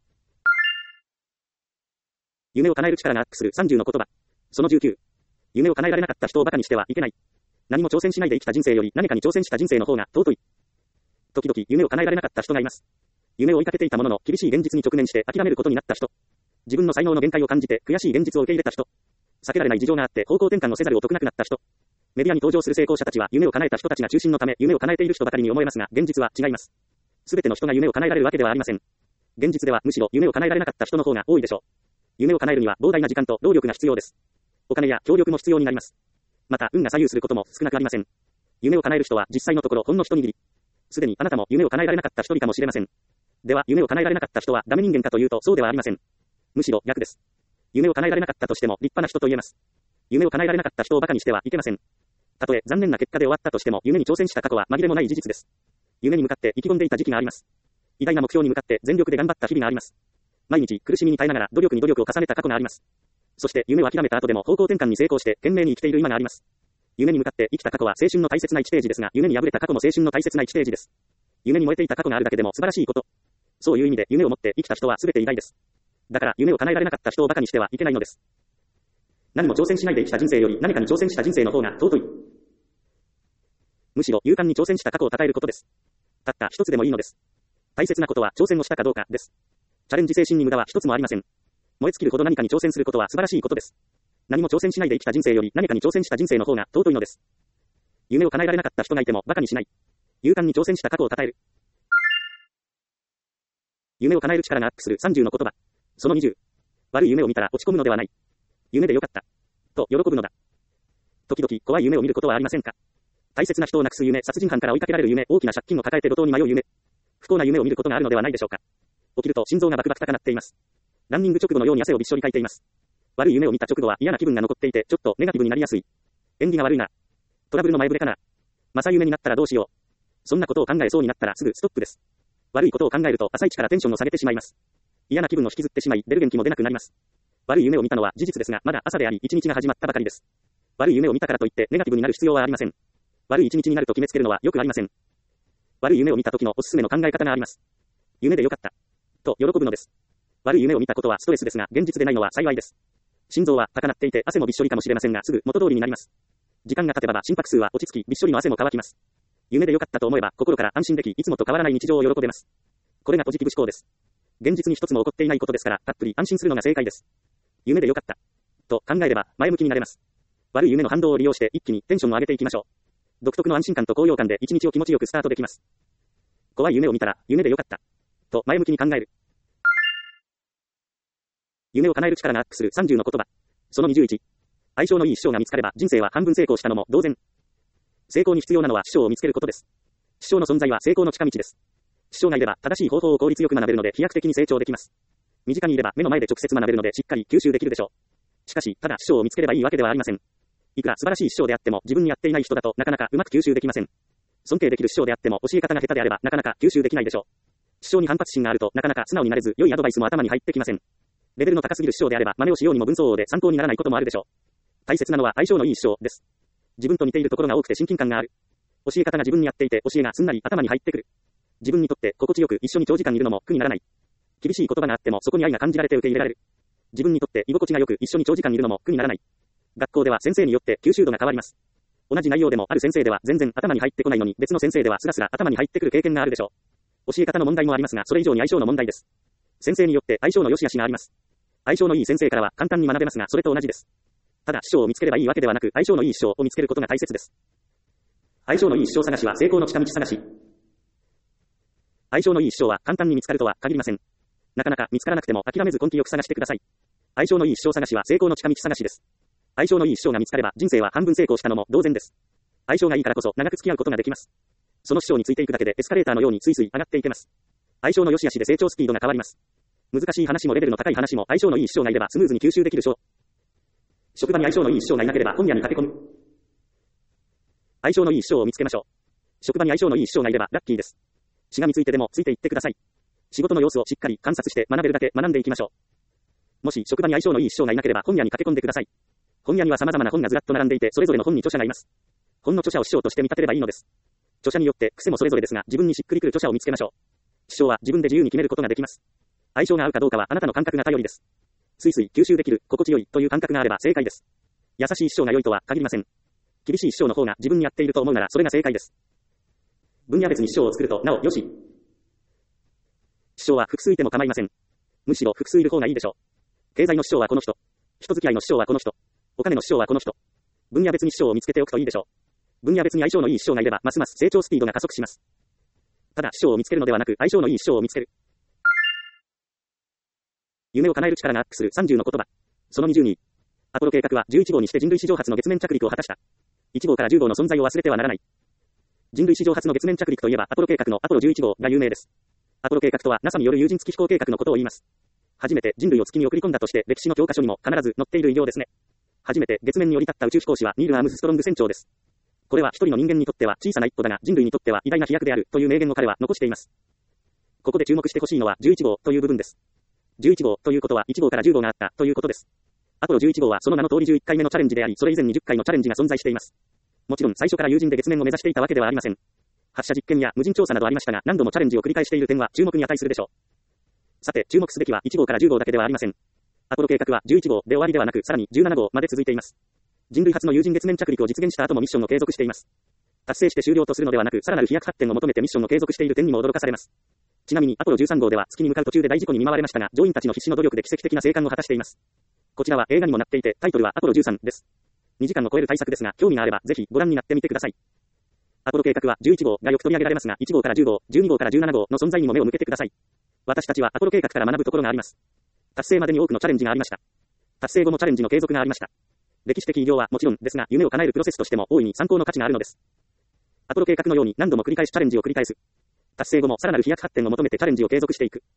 夢を叶える力がアップする30の言葉。その19。夢を叶えられなかった人を馬鹿にしてはいけない。何も挑戦しないで生きた人生より何かに挑戦した人生の方が尊い。時々夢を叶えられなかった人がいます。夢を追いかけていたものの厳しい現実に直面して諦めることになった人。自分の才能の限界を感じて悔しい現実を受け入れた人。避けられない事情があって方向転換をせざるを得なくなった人。メディアに登場する成功者たちは夢を叶えた人たちが中心のため夢を叶えている人ばかりに思えますが現実は違います。すべての人が夢を叶えられるわけではありません。現実ではむしろ夢を叶えられなかった人の方が多いでしょう。夢を叶えるには膨大な時間と労力が必要です。お金や協力も必要になります。また運が左右することも少なくありません。夢を叶える人は実際のところほんの一握り。すでにあなたも夢を叶えられなかった一人かもしれません。では夢を叶えられなかった人はダメ人間かというとそうではありません。むしろ逆です。夢を叶えられなかったとしても立派な人と言えます。夢を叶えられなかった人を馬鹿にしてはいけません。 たとえ残念な結果で終わったとしても、夢に挑戦した過去は紛れもない事実です。夢に向かって意気込んでいた時期があります。偉大な目標に向かって全力で頑張った日々があります。毎日苦しみに耐えながら努力に努力を重ねた過去があります。そして夢を諦めた後でも方向転換に成功して懸命に生きている今があります。夢に向かって生きた過去は青春の大切な1ページですが、夢に敗れた過去も青春の大切な1ページです。夢に燃えていた過去があるだけでも素晴らしいこと。そういう意味で夢を持って生きた人は全て偉大です。だから夢を叶えられなかった人を馬鹿にしてはいけないのです。何も挑戦しないで生きた人生より何かに挑戦した人生の方が尊い。むしろ勇敢に挑戦した過去を称えることです。たった一つでもいいのです。大切なことは挑戦をしたかどうかです。チャレンジ精神に無駄は一つもありません。燃え尽きるほど何かに挑戦することは素晴らしいことです。何も挑戦しないで生きた人生より何かに挑戦した人生の方が尊いのです。夢を叶えられなかった人がいても馬鹿にしない。勇敢に挑戦した過去を称える。夢を叶える力がアップする30の言葉。その20。悪い夢を見たら落ち込むのではない。夢でよかった。と喜ぶのだ。時々怖い夢を見ることはありませんか？大切な人を亡くす夢、殺人犯から追いかけられる夢、大きな借金を抱えて路頭に迷う夢。不幸な夢を見ることがあるのではないでしょうか。起きると心臓がバクバク高鳴っています。ランニング直後のように汗をびっしょりかいています。悪い夢を見た直後は嫌な気分が残っていて、ちょっとネガティブになりやすい。縁起が悪いな。トラブルの前触れかな。正夢になったらどうしよう。そんなことを考えそうになったらすぐストップです。悪いことを考えると朝一からテンションを下げてしまいます。嫌な気分を引きずってしまい、出る元気も出なくなります。悪い夢を見たのは事実ですが、まだ朝であり、一日が始まったばかりです。悪い夢を見たからといってネガティブになる必要はありません。悪い一日になると決めつけるのはよくありません。悪い夢を見た時のおすすめの考え方があります。夢でよかった。と喜ぶのです。悪い夢を見たことはストレスですが、現実でないのは幸いです。心臓は高鳴っていて汗もびっしょりかもしれませんが、すぐ元通りになります。時間が経てば心拍数は落ち着き、びっしょりの汗も乾きます。夢でよかったと思えば心から安心でき、いつもと変わらない日常を喜べます。これがポジティブ思考です。現実に一つも起こっていないことですから、たっぷり安心するのが正解です。夢でよかった。と考えれば前向きになれます。悪い夢の反動を利用して一気にテンションを上げていきましょう。独特の安心感と高揚感で一日を気持ちよくスタートできます。怖い夢を見たら、夢でよかった。と前向きに考える。夢を叶える力がアップする30の言葉。その21。相性のいい師匠が見つかれば人生は半分成功したのも同然。成功に必要なのは師匠を見つけることです。師匠の存在は成功の近道です。師匠がいれば正しい方法を効率よく学べるので飛躍的に成長できます。身近にいれば目の前で直接学べるのでしっかり吸収できるでしょう。しかし、ただ師匠を見つければいいわけではありません。いくら素晴らしい師匠であっても自分にやっていない人だとなかなかうまく吸収できません。尊敬できる師匠であっても教え方が下手であればなかなか吸収できないでしょう。師匠に反発心があるとなかなか素直になれず良いアドバイスも頭に入ってきません。レベルの高すぎる師匠であれば真似をしようにも分相応で参考にならないこともあるでしょう。大切なのは相性のいい師匠です。自分と似ているところが多くて親近感がある。教え方が自分に合っていて教えがすんなり頭に入ってくる。自分にとって心地よく一緒に長時間いるのも苦にならない。厳しい言葉があってもそこに愛が感じられて受け入れられる。自分にとって居心地がよく一緒に長時間いるのも苦にならない。学校では先生によって吸収度が変わります。同じ内容でもある先生では全然頭に入ってこないのに別の先生ではスラスラ頭に入ってくる経験があるでしょう。教え方の問題もありますがそれ以上に相性の問題です。先生によって相性の良し悪しがあります。相性のいい先生からは簡単に学べますがそれと同じです。ただ師匠を見つければいいわけではなく相性のいい師匠を見つけることが大切です。相性のいい師匠探しは成功の近道探し。相性のいい師匠は簡単に見つかるとは限りません。なかなか見つからなくても諦めず根気よく探してください。相性のいい師匠探しは成功の近道探しです。相性のいい師匠が見つかれば人生は半分成功したのも同然です。相性がいいからこそ長く付き合うことができます。その師匠についていくだけでエスカレーターのようにスイスイ上がっていけます。相性の良し悪しで成長スピードが変わります。難しい話もレベルの高い話も相性のいい師匠がいればスムーズに吸収できるでしょう。職場に相性のいい師匠がいなければ本屋に駆け込む。相性のいい師匠を見つけましょう。職場に相性のいい師匠がいればラッキーです。しがみついてでもついていってください。仕事の様子をしっかり観察して学べるだけ学んでいきましょう。もし職場に相性のいい師匠がいなければ本屋に駆け込んでください。本屋には様々な本がずらっと並んでいてそれぞれの本に著者がいます。本の著者を師匠として見立てればいいのです。著者によって癖もそれぞれですが自分にしっくりくる著者を見つけましょう。師匠は自分で自由に決めることができます。相性が合うかどうかはあなたの感覚が頼りです。スイスイ吸収できる、心地よいという感覚があれば正解です。優しい師匠が良いとは限りません。厳しい師匠の方が自分に合っていると思うならそれが正解です。分野別に師匠を作るとなおよし。師匠は複数いても構いません。むしろ複数いる方がいいでしょう。経済の師匠はこの人。人付き合いの師匠はこの人。お金の師匠はこの人。分野別に師匠を見つけておくといいでしょう。分野別に相性のいい師匠がいればますます成長スピードが加速します。ただ師匠を見つけるのではなく相性のいい師匠を見つける。夢を叶える力がアップする30の言葉。その22。アポロ計画は11号にして人類史上初の月面着陸を果たした。1号から10号の存在を忘れてはならない。人類史上初の月面着陸といえばアポロ計画のアポロ11号が有名です。アポロ計画とは NASA による有人月飛行計画のことを言います。初めて人類を月に送り込んだとして歴史の教科書にも必ず載っている偉業ですね。初めて月面に降り立った宇宙飛行士はニール・アームストロング船長です。 これは一人の人間にとっては小さな一歩だが、人類にとっては偉大な飛躍であるという名言を彼は残しています。ここで注目してほしいのは11号という部分です。11号ということは1号から10号があったということです。アポロ11号はその名の通り11回目のチャレンジであり、それ以前に10回のチャレンジが存在しています。もちろん最初から有人で月面を目指していたわけではありません。発射実験や無人調査などありましたが、何度もチャレンジを繰り返している点は注目に値するでしょう。さて、注目すべきは1号から10号だけではありません。アポロ計画は11号で終わりではなく、さらに17号まで続いています。人類初の有人月面着陸を実現した後もミッションを継続しています。達成して終了とするのではなく、さらなる飛躍発展を求めてミッションを継続している点にも驚かされます。ちなみに、アポロ13号では月に向かう途中で大事故に見舞われましたが、乗員たちの必死の努力で奇跡的な生還を果たしています。こちらは映画にもなっていて、タイトルはアポロ13です。2時間を超える大作ですが、興味があればぜひご覧になってみてください。アポロ計画は11号がよく取り上げられますが、1号から10号、12号から17号の存在にも目を向けてください。私たちはアポロ計画から学ぶところがあります。達成までに多くのチャレンジがありました。達成後もチャレンジの継続がありました。歴史的偉業はもちろんですが、夢を叶えるプロセスとしても大いに参考の価値があるのです。アポロ計画のように何度も繰り返しチャレンジを繰り返す。達成後もさらなる飛躍発展を求めてチャレンジを継続していく。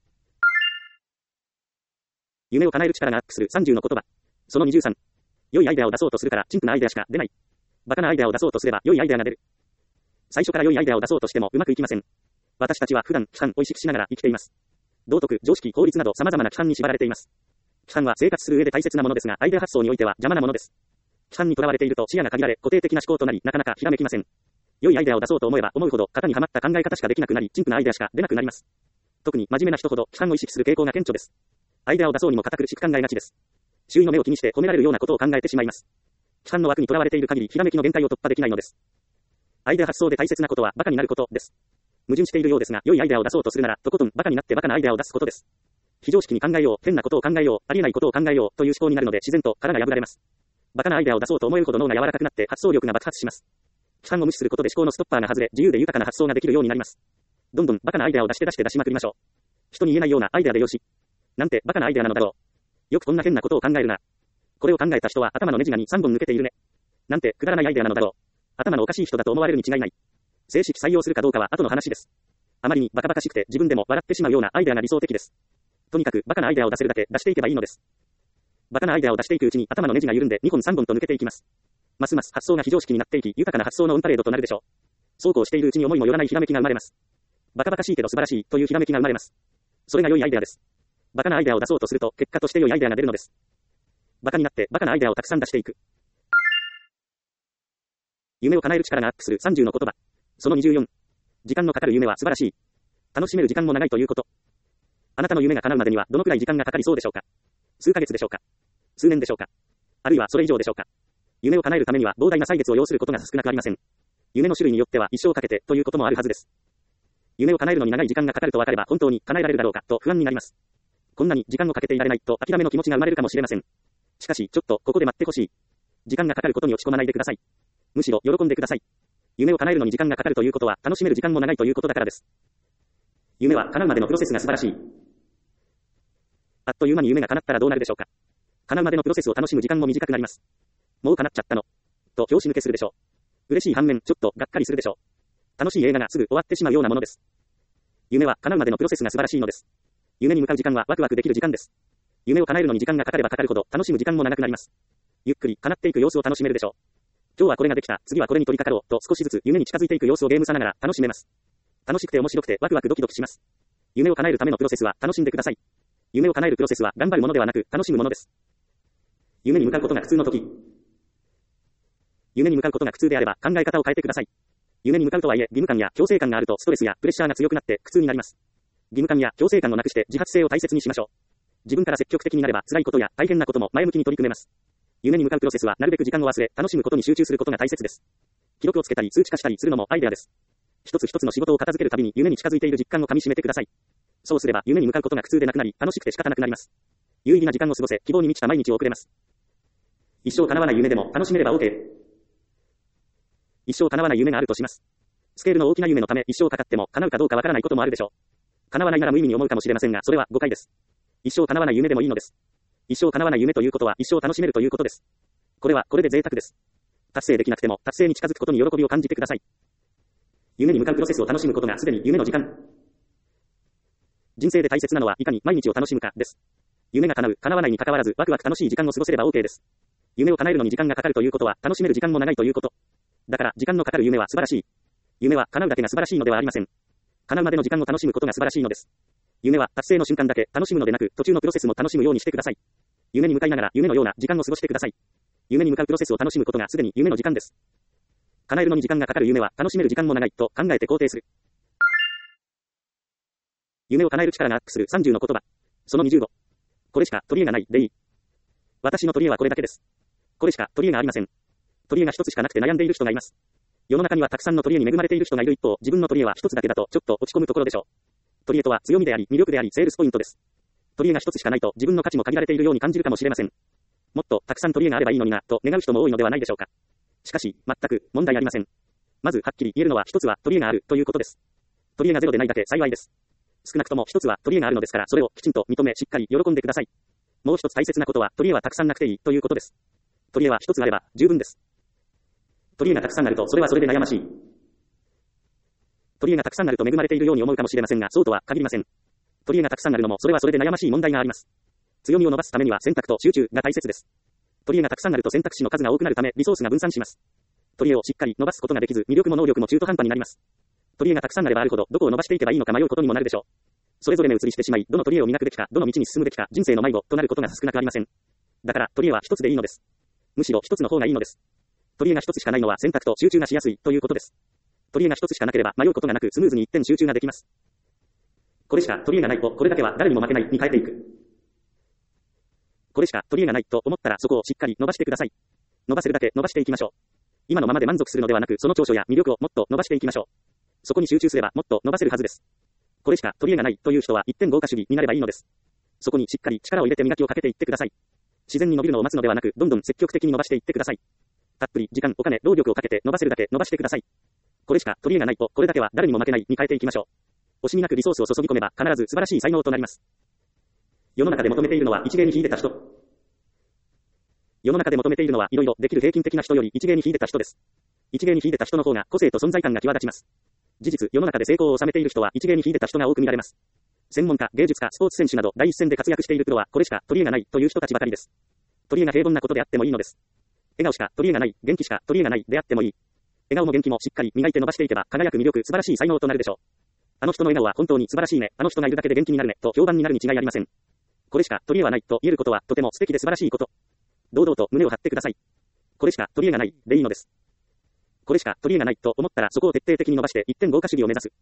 夢を叶える力がアップする30の言葉。その23。良いアイデアを出そうとするから、陳腐なアイデアしか出ない。バカなアイデアを出そうとすれば良いアイデアが出る。最初から良いアイデアを出そうとしてもうまくいきません。私たちは普段規範を意識しながら生きています。道徳、常識、法律など様々な規範に縛られています。規範は生活する上で大切なものですが、アイデア発想においては邪魔なものです。規範にとらわれていると視野が限られ、固定的な思考となり、なかなかひらめきません。良いアイデアを出そうと思えば思うほど、型にはまった考え方しかできなくなり、陳腐なアイデアしか出なくなります。特に真面目な人ほど規範を意識する傾向が顕著です。アイデアを出そうにも堅苦しく考えがちです。周囲の目を気にして褒められるようなことを考えてしまいます。規範の枠にとらわれている限り、ひらめきの限界を突破できないのです。アイデア発想で大切なことはバカになることです。矛盾しているようですが、良いアイデアを出そうとするなら、とことんバカになってバカなアイデアを出すことです。非常識に考えよう、変なことを考えよう、ありえないことを考えようという思考になるので自然と殻が破られます。バカなアイデアを出そうと思えるほど脳が柔らかくなって発想力が爆発します。規範を無視することで思考のストッパーが外れ、自由で豊かな発想ができるようになります。どんどんバカなアイデアを出しまくりましょう。人に言えないようなアイデアでよし。なんてバカなアイデアなのだろう。よくこんな変なことを考えるな。これを考えた人は頭のネジがに3本抜けているね。なんてくだらないアイデアなのだろう。頭のおかしい人だと思われるに違いない。正式採用するかどうかは後の話です。あまりにバカバカしくて自分でも笑ってしまうようなアイデアが理想的です。とにかくバカなアイデアを出せるだけ出していけばいいのです。バカなアイデアを出していくうちに頭のネジが緩んで2本3本と抜けていきます。ますます発想が非常識になっていき、豊かな発想のオンパレードとなるでしょう。そうこうしているうちに思いもよらないひらめきが生まれます。バカバカしいけど素晴らしいというひらめきが生まれます。それが良いアイデアです。バカなアイデアを出そうとすると結果として良いアイデアが出るのです。バカになってバカなアイデアをたくさん出していく。夢を叶える力がアップする30の言葉。その24。時間のかかる夢は素晴らしい。楽しめる時間も長いということ。あなたの夢が叶うまでにはどのくらい時間がかかりそうでしょうか。数ヶ月でしょうか。数年でしょうか。あるいはそれ以上でしょうか。夢を叶えるためには膨大な歳月を要することが少なくありません。夢の種類によっては一生かけてということもあるはずです。夢を叶えるのに長い時間がかかると分かれば本当に叶えられるだろうかと不安になります。こんなに時間をかけていられないと諦めの気持ちが生まれるかもしれません。しかしちょっとここで待ってほしい。時間がかかることに落ち込まないでください。むしろ喜んでください。夢を叶えるのに時間がかかるということは楽しめる時間も長いということだからです。夢は叶うまでのプロセスが素晴らしい。あっという間に夢が叶ったらどうなるでしょうか。叶うまでのプロセスを楽しむ時間も短くなります。もう叶っちゃったの。と拍子抜けするでしょう。嬉しい反面ちょっとがっかりするでしょう。楽しい映画がすぐ終わってしまうようなものです。夢は叶うまでのプロセスが素晴らしいのです。夢に向かう時間はワクワクできる時間です。夢を叶えるのに時間がかかればかかるほど楽しむ時間も長くなります。ゆっくり叶っていく様子を楽しめるでしょう。今日はこれができた、次はこれに取り掛かろうと少しずつ夢に近づいていく様子をゲームさながら楽しめます。楽しくて面白くてワクワクドキドキします。夢を叶えるためのプロセスは楽しんでください。夢を叶えるプロセスは頑張るものではなく楽しむものです。夢に向かうことが苦痛の時。夢に向かうことが苦痛であれば考え方を変えてください。夢に向かうとはいえ義務感や強制感があるとストレスやプレッシャーが強くなって苦痛になります。義務感や強制感をなくして自発性を大切にしましょう。自分から積極的になれば辛いことや大変なことも前向きに取り組めます。夢に向かうプロセスはなるべく時間を忘れ楽しむことに集中することが大切です。記録をつけたり数値化したりするのもアイデアです。一つ一つの仕事を片付けるたびに夢に近づいている実感をかみ締めてください。そうすれば夢に向かうことが苦痛でなくなり楽しくて仕方なくなります。有意義な時間を過ごせ希望に満ちた毎日を送れます。一生叶わない夢でも楽しめれば OK。一生叶わない夢があるとします。スケールの大きな夢のため一生かかっても叶うかどうかわからないこともあるでしょう。叶わないなら無意味に思うかもしれませんが、それは誤解です。一生叶わない夢でもいいのです。一生叶わない夢ということは一生楽しめるということです。これはこれで贅沢です。達成できなくても達成に近づくことに喜びを感じてください。夢に向かうプロセスを楽しむことがすでに夢の時間。人生で大切なのはいかに毎日を楽しむかです。夢が叶う、叶わないに関わらずワクワク楽しい時間を過ごせれば OK です。夢を叶えるのに時間がかかるということは楽しめる時間も長いということ。 だから、時間のかかる夢は素晴らしい。夢は叶うだけが素晴らしいのではありません。叶うまでの時間を楽しむことが素晴らしいのです。夢は達成の瞬間だけ楽しむのでなく、途中のプロセスも楽しむようにしてください。夢に向かいながら夢のような時間を過ごしてください。夢に向かうプロセスを楽しむことがすでに夢の時間です。叶えるのに時間がかかる夢は楽しめる時間も長いと考えて肯定する。夢を叶える力がアップする30の言葉。その25。これしか取り柄がないでいい。私の取り柄はこれだけです。これしか取り柄がありません。取り柄が一つしかなくて悩んでいる人がいます。世の中にはたくさんの取り柄に恵まれている人がいる一方、自分の取り柄は一つだけだとちょっと落ち込むところでしょう。取り柄とは強みであり、魅力であり、セールスポイントです。取り柄が一つしかないと自分の価値も限られているように感じるかもしれません。もっとたくさん取り柄があればいいのにな、と願う人も多いのではないでしょうか。しかし、全く問題ありません。まずはっきり言えるのは一つは取り柄があるということです。取り柄がゼロでないだけ幸いです。少なくとも一つは取り柄があるのですから、それをきちんと認め、しっかり喜んでください。もう一つ大切なことは、取り柄はたくさんなくていいということです。取り柄は一つあれば十分です。取り柄がたくさんあると、それはそれで悩ましい。取り柄がたくさんあると恵まれているように思うかもしれませんが、そうとは限りません。取り柄がたくさんあるのも、それはそれで悩ましい問題があります。強みを伸ばすためには選択と集中が大切です。取り柄がたくさんあると選択肢の数が多くなるため、リソースが分散します。取り柄をしっかり伸ばすことができず、魅力も能力も中途半端になります。取り柄がたくさんあればあるほど、どこを伸ばしていけばいいのか迷うことにもなるでしょう。それぞれ目移りしてしまい、どの取り柄を磨くべきか、どの道に進むべきか、人生の迷子となることが少なくありません。だから、取り柄は一つでいいのです。むしろ一つの方がいいのです。取り柄が一つしかないのは選択と集中がしやすいということです。取り柄が一つしかなければ迷うことがなくスムーズに一点集中ができます。これしか取り柄がないと、これだけは誰にも負けないに変えていく。これしか取り柄がないと思ったらそこをしっかり伸ばしてください。伸ばせるだけ伸ばしていきましょう。今のままで満足するのではなく、その長所や魅力をもっと伸ばしていきましょう。そこに集中すればもっと伸ばせるはずです。これしか取り柄がないという人は一点豪華主義になればいいのです。そこにしっかり力を入れて磨きをかけていってください。自然に伸びるのを待つのではなく、どんどん積極的に伸ばしていってください。たっぷり時間、お金、労力をかけて伸ばせるだけ伸ばしてください。これしか取り柄がないと、これだけは誰にも負けないに変えていきましょう。惜しみなくリソースを注ぎ込めば必ず素晴らしい才能となります。世の中で求めているのは一芸に秀でた人。世の中で求めているのは色々できる平均的な人より一芸に秀でた人です。一芸に秀でた人の方が個性と存在感が際立ちます。事実、世の中で成功を収めている人は一芸に秀でた人が多く見られます。専門家、芸術家、スポーツ選手など第一線で活躍しているプロはこれしか取り柄がないという人たちばかりです。取り柄が平凡なことであってもいいのです。笑顔しか取り柄がない、元気しか取り柄がないであってもいい。笑顔も元気もしっかり磨いて伸ばしていけば輝く魅力、素晴らしい才能となるでしょう。あの人の笑顔は本当に素晴らしいね、あの人がいるだけで元気になるね、と評判になるに違いありません。これしか取り柄はないと言えることはとても素敵で素晴らしいこと。堂々と胸を張ってください。これしか取り柄がないでいいのです。これしか取り柄がないと思ったらそこを徹底的に伸ばして一点豪華主義を目指す。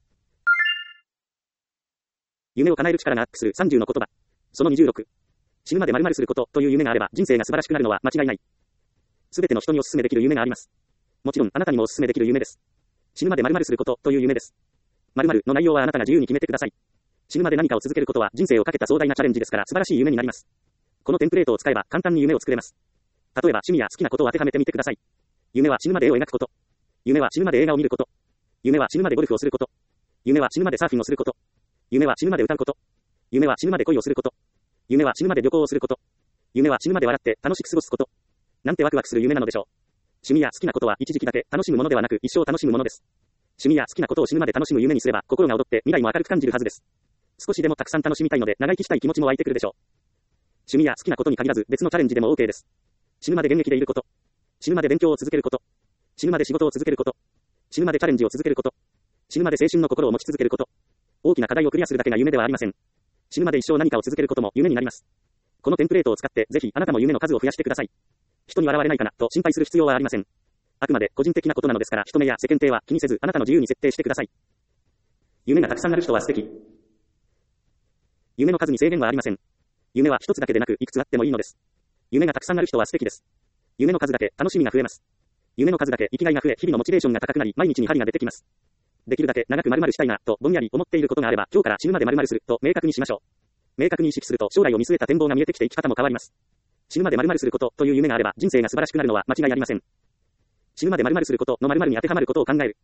夢を叶える力がアップする30の言葉。その26。死ぬまで〇〇することという夢があれば人生が素晴らしくなるのは間違いない。すべての人にお勧めできる夢があります。もちろんあなたにもお勧めできる夢です。死ぬまで〇〇することという夢です。〇〇の内容はあなたが自由に決めてください。死ぬまで何かを続けることは人生をかけた壮大なチャレンジですから素晴らしい夢になります。このテンプレートを使えば簡単に夢を作れます。例えば趣味や好きなことを当てはめてみてください。夢は死ぬまで絵を描くこと。夢は死ぬまで映画を見ること。夢は死ぬまでゴルフをすること。夢は死ぬまでサーフィンをすること。夢は死ぬまで歌うこと。夢は死ぬまで恋をすること。夢は死ぬまで旅行をすること。夢は死ぬまで笑って楽しく過ごすこと。なんてワクワクする夢なのでしょう。趣味や好きなことは一時期だけ楽しむものではなく一生楽しむものです。趣味や好きなことを死ぬまで楽しむ夢にすれば心が躍って未来も明るく感じるはずです。少しでもたくさん楽しみたいので長生きしたい気持ちも湧いてくるでしょう。趣味や好きなことに限らず別のチャレンジでも OK です。死ぬまで現役でいること。死ぬまで勉強を続けること。死ぬまで仕事を続けること。死ぬまでチャレンジを続けること。死ぬまで青春の心を持ち続けること。大きな課題をクリアするだけが夢ではありません。死ぬまで一生何かを続けることも夢になります。このテンプレートを使ってぜひあなたも夢の数を増やしてください。人に笑われないかなと心配する必要はありません。あくまで個人的なことなのですから人目や世間体は気にせずあなたの自由に設定してください。夢がたくさんある人は素敵。夢の数に制限はありません。夢は一つだけでなくいくつあってもいいのです。夢がたくさんある人は素敵です。夢の数だけ楽しみが増えます。夢の数だけ生きがいが増え日々のモチベーションが高くなり毎日に針が出てきます。できるだけ長く〇〇したいなとぼんやり思っていることがあれば今日から死ぬまで〇〇すると明確にしましょう。明確に意識すると将来を見据えた展望が見えてきて生き方も変わります。死ぬまで〇〇することという夢があれば人生が素晴らしくなるのは間違いありません。死ぬまで〇〇することの〇〇に当てはまることを考える。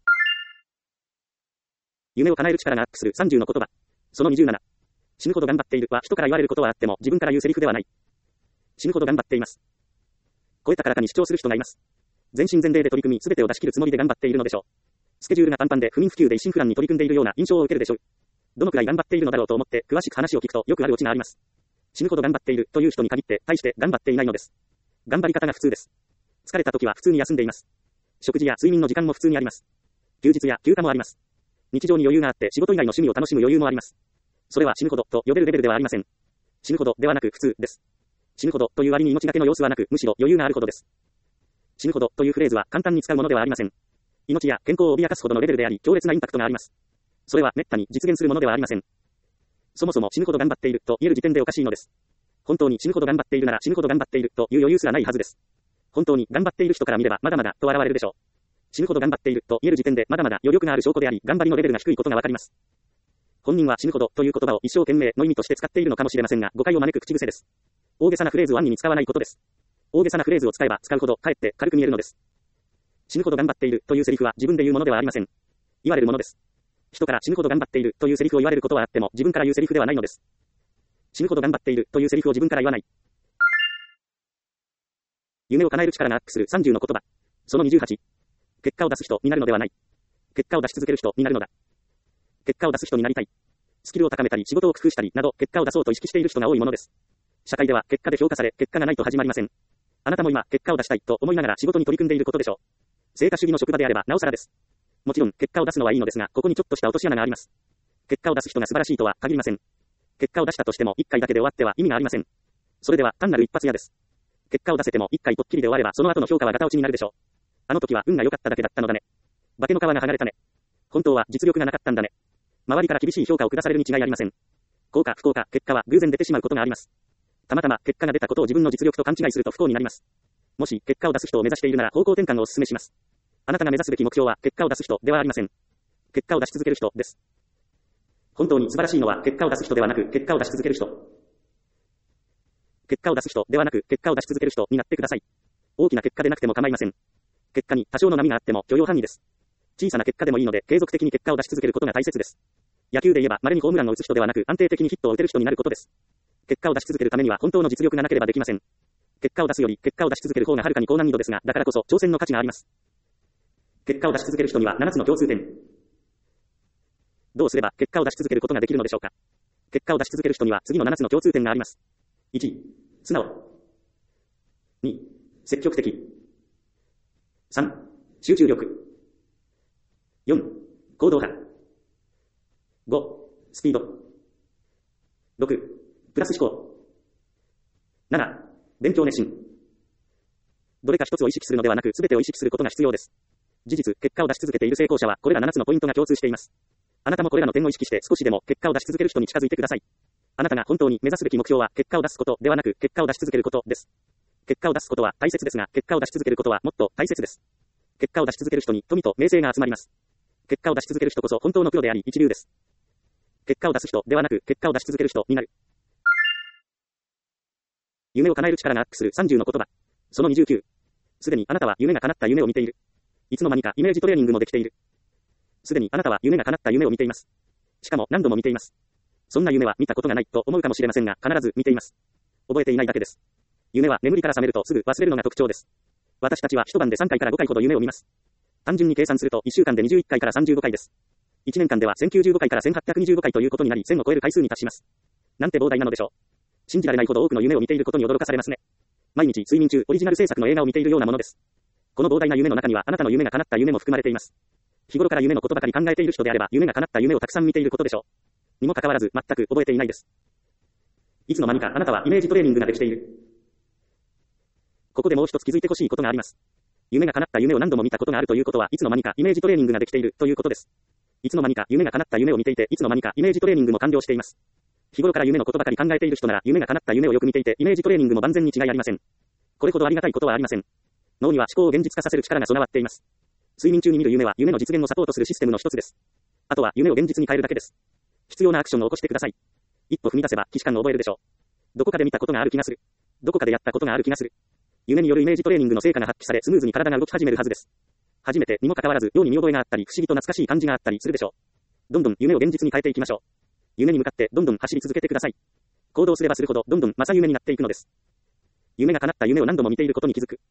夢を叶える力がアップする30の言葉。その27。死ぬほど頑張っているは人から言われることはあっても自分から言うセリフではない。死ぬほど頑張っています。超えたからかに主張する人がいます。全身全霊で取り組み全てを出し切るつもりで頑張っているのでしょう。スケジュールがパンパンで不眠不休で一心不乱に取り組んでいるような印象を受けるでしょう。どのくらい頑張っているのだろうと思って詳しく話を聞くとよくあるオチがあります。死ぬほど頑張っているという人に限って大して頑張っていないのです。頑張り方が普通です。疲れた時は普通に休んでいます。 食事や睡眠の時間も普通にあります。休日や休暇もあります。日常に余裕があって仕事以外の趣味を楽しむ余裕もあります。それは死ぬほどと呼べるレベルではありません。死ぬほどではなく普通です。死ぬほどという割に命がけの様子はなく、むしろ余裕があるほどです。死ぬほどというフレーズは簡単に使うものではありません。命や健康を脅かすほどのレベルであり、強烈なインパクトがあります。それは滅多に実現するものではありません。そもそも死ぬほど頑張っていると言える時点でおかしいのです。本当に死ぬほど頑張っているなら死ぬほど頑張っているという余裕すらないはずです。本当に頑張っている人から見ればまだまだと現れるでしょう。死ぬほど頑張っていると言える時点でまだまだ余力がある証拠であり、頑張りのレベルが低いことがわかります。本人は死ぬほどという言葉を一生懸命の意味として使っているのかもしれませんが、誤解を招く口癖です。大げさなフレーズを暗に使わないことです。大げさなフレーズを使えば使うほどかえって軽く見えるのです。死ぬほど頑張っているというセリフは自分で言うものではありません。言われるものです。人から死ぬほど頑張っているというセリフを言われることはあっても自分から言うセリフではないのです。死ぬほど頑張っているというセリフを自分から言わない。夢を叶える力がアップする30の言葉。その28。結果を出す人になるのではない。結果を出し続ける人になるのだ。結果を出す人になりたい。スキルを高めたり仕事を工夫したりなど結果を出そうと意識している人が多いものです。社会では結果で評価され、結果がないと始まりません。あなたも今結果を出したいと思いながら仕事に取り組んでいることでしょう。成果主義の職場であればなおさらです。もちろん結果を出すのはいいのですが、ここにちょっとした落とし穴があります。結果を出す人が素晴らしいとは限りません。結果を出したとしても1回だけで終わっては意味がありません。それでは単なる一発屋です。結果を出せても1回とっきりで終わればその後の評価はガタ落ちになるでしょう。あの時は運が良かっただけだったのだね。化けの皮が剥がれたね。本当は実力がなかったんだね。周りから厳しい評価を下されるに違いありません。幸か不幸か、結果は偶然出てしまうことがあります。たまたま結果が出たことを自分の実力と勘違いすると不幸になります。もし結果を出す人を目指しているなら方向転換をお勧めします。あなたが目指すべき目標は結果を出す人ではありません。結果を出し続ける人です。本当に素晴らしいのは結果を出す人ではなく結果を出し続ける人。結果を出す人ではなく結果を出し続ける人になってください。大きな結果でなくても構いません。結果に多少の波があっても許容範囲です。小さな結果でもいいので継続的に結果を出し続けることが大切です。野球で言えば稀にホームランを打つ人ではなく安定的にヒットを打てる人になることです。結果を出し続けるためには本当の実力がなければできません。結果を出すより結果を出し続ける方がはるかに高難易度ですが、だからこそ挑戦の価値があります。結果を出し続ける人には7つの共通点。どうすれば結果を出し続けることができるのでしょうか。結果を出し続ける人には次の7つの共通点があります。1、素直。2、積極的。3、集中力。4、行動派。5、スピード。6、プラス思考。7、勉強熱心。どれか一つを意識するのではなく全てを意識することが必要です。事実、結果を出し続けている成功者はこれら7つのポイントが共通しています。あなたもこれらの点を意識して少しでも結果を出し続ける人に近づいてください。あなたが本当に目指すべき目標は結果を出すことではなく結果を出し続けることです。結果を出すことは大切ですが、結果を出し続けることはもっと大切です。結果を出し続ける人に富と名声が集まります。結果を出し続ける人こそ本当のプロであり一流です。結果を出す人ではなく結果を出し続ける人になる。夢を叶える力がアップする30の言葉。その29。すでにあなたは夢が叶った夢を見ている。いつの間にかイメージトレーニングもできている。すでにあなたは夢が叶った夢を見ています。しかも何度も見ています。そんな夢は見たことがないと思うかもしれませんが、必ず見ています。覚えていないだけです。夢は眠りから覚めるとすぐ忘れるのが特徴です。私たちは一晩で3回から5回ほど夢を見ます。単純に計算すると1週間で21回から35回です。1年間では1095回から1825回ということになり、1000を超える回数に達します。なんて膨大なのでしょう。信じられないほど多くの夢を見ていることに驚かされますね。毎日睡眠中オリジナル制作の映画を見ているようなものです。この膨大な夢の中にはあなたの夢が叶った夢も含まれています。日頃から夢のことばかり考えている人であれば、夢が叶った夢をたくさん見ていることでしょう。にもかかわらず全く覚えていないです。いつの間にかあなたはイメージトレーニングができている。ここでもう一つ気づいてほしいことがあります。夢が叶った夢を何度も見たことがあるということは、いつの間にかイメージトレーニングができているということです。いつの間にか夢が叶った夢を見ていて、いつの間にかイメージトレーニングも完了しています。日頃から夢のことばかり考えている人なら、夢が叶った夢をよく見ていて、イメージトレーニングも万全に違いありません。これほどありがたいことはありません。脳には思考を現実化させる力が備わっています。睡眠中に見る夢は夢の実現をサポートするシステムの一つです。あとは夢を現実に変えるだけです。必要なアクションを起こしてください。一歩踏み出せば既視感を覚えるでしょう。どこかで見たことがある気がする。どこかでやったことがある気がする。夢によるイメージトレーニングの成果が発揮され、スムーズに体が動き始めるはずです。初めてにもかかわらず、妙に見覚えがあったり、不思議と懐かしい感じがあったりするでしょう。どんどん夢を現実に変えていきましょう。夢に向かってどんどん走り続けてください。行動すればするほどどんどん正夢になっていくのです。夢が叶った夢を何度も見ていることに気づく。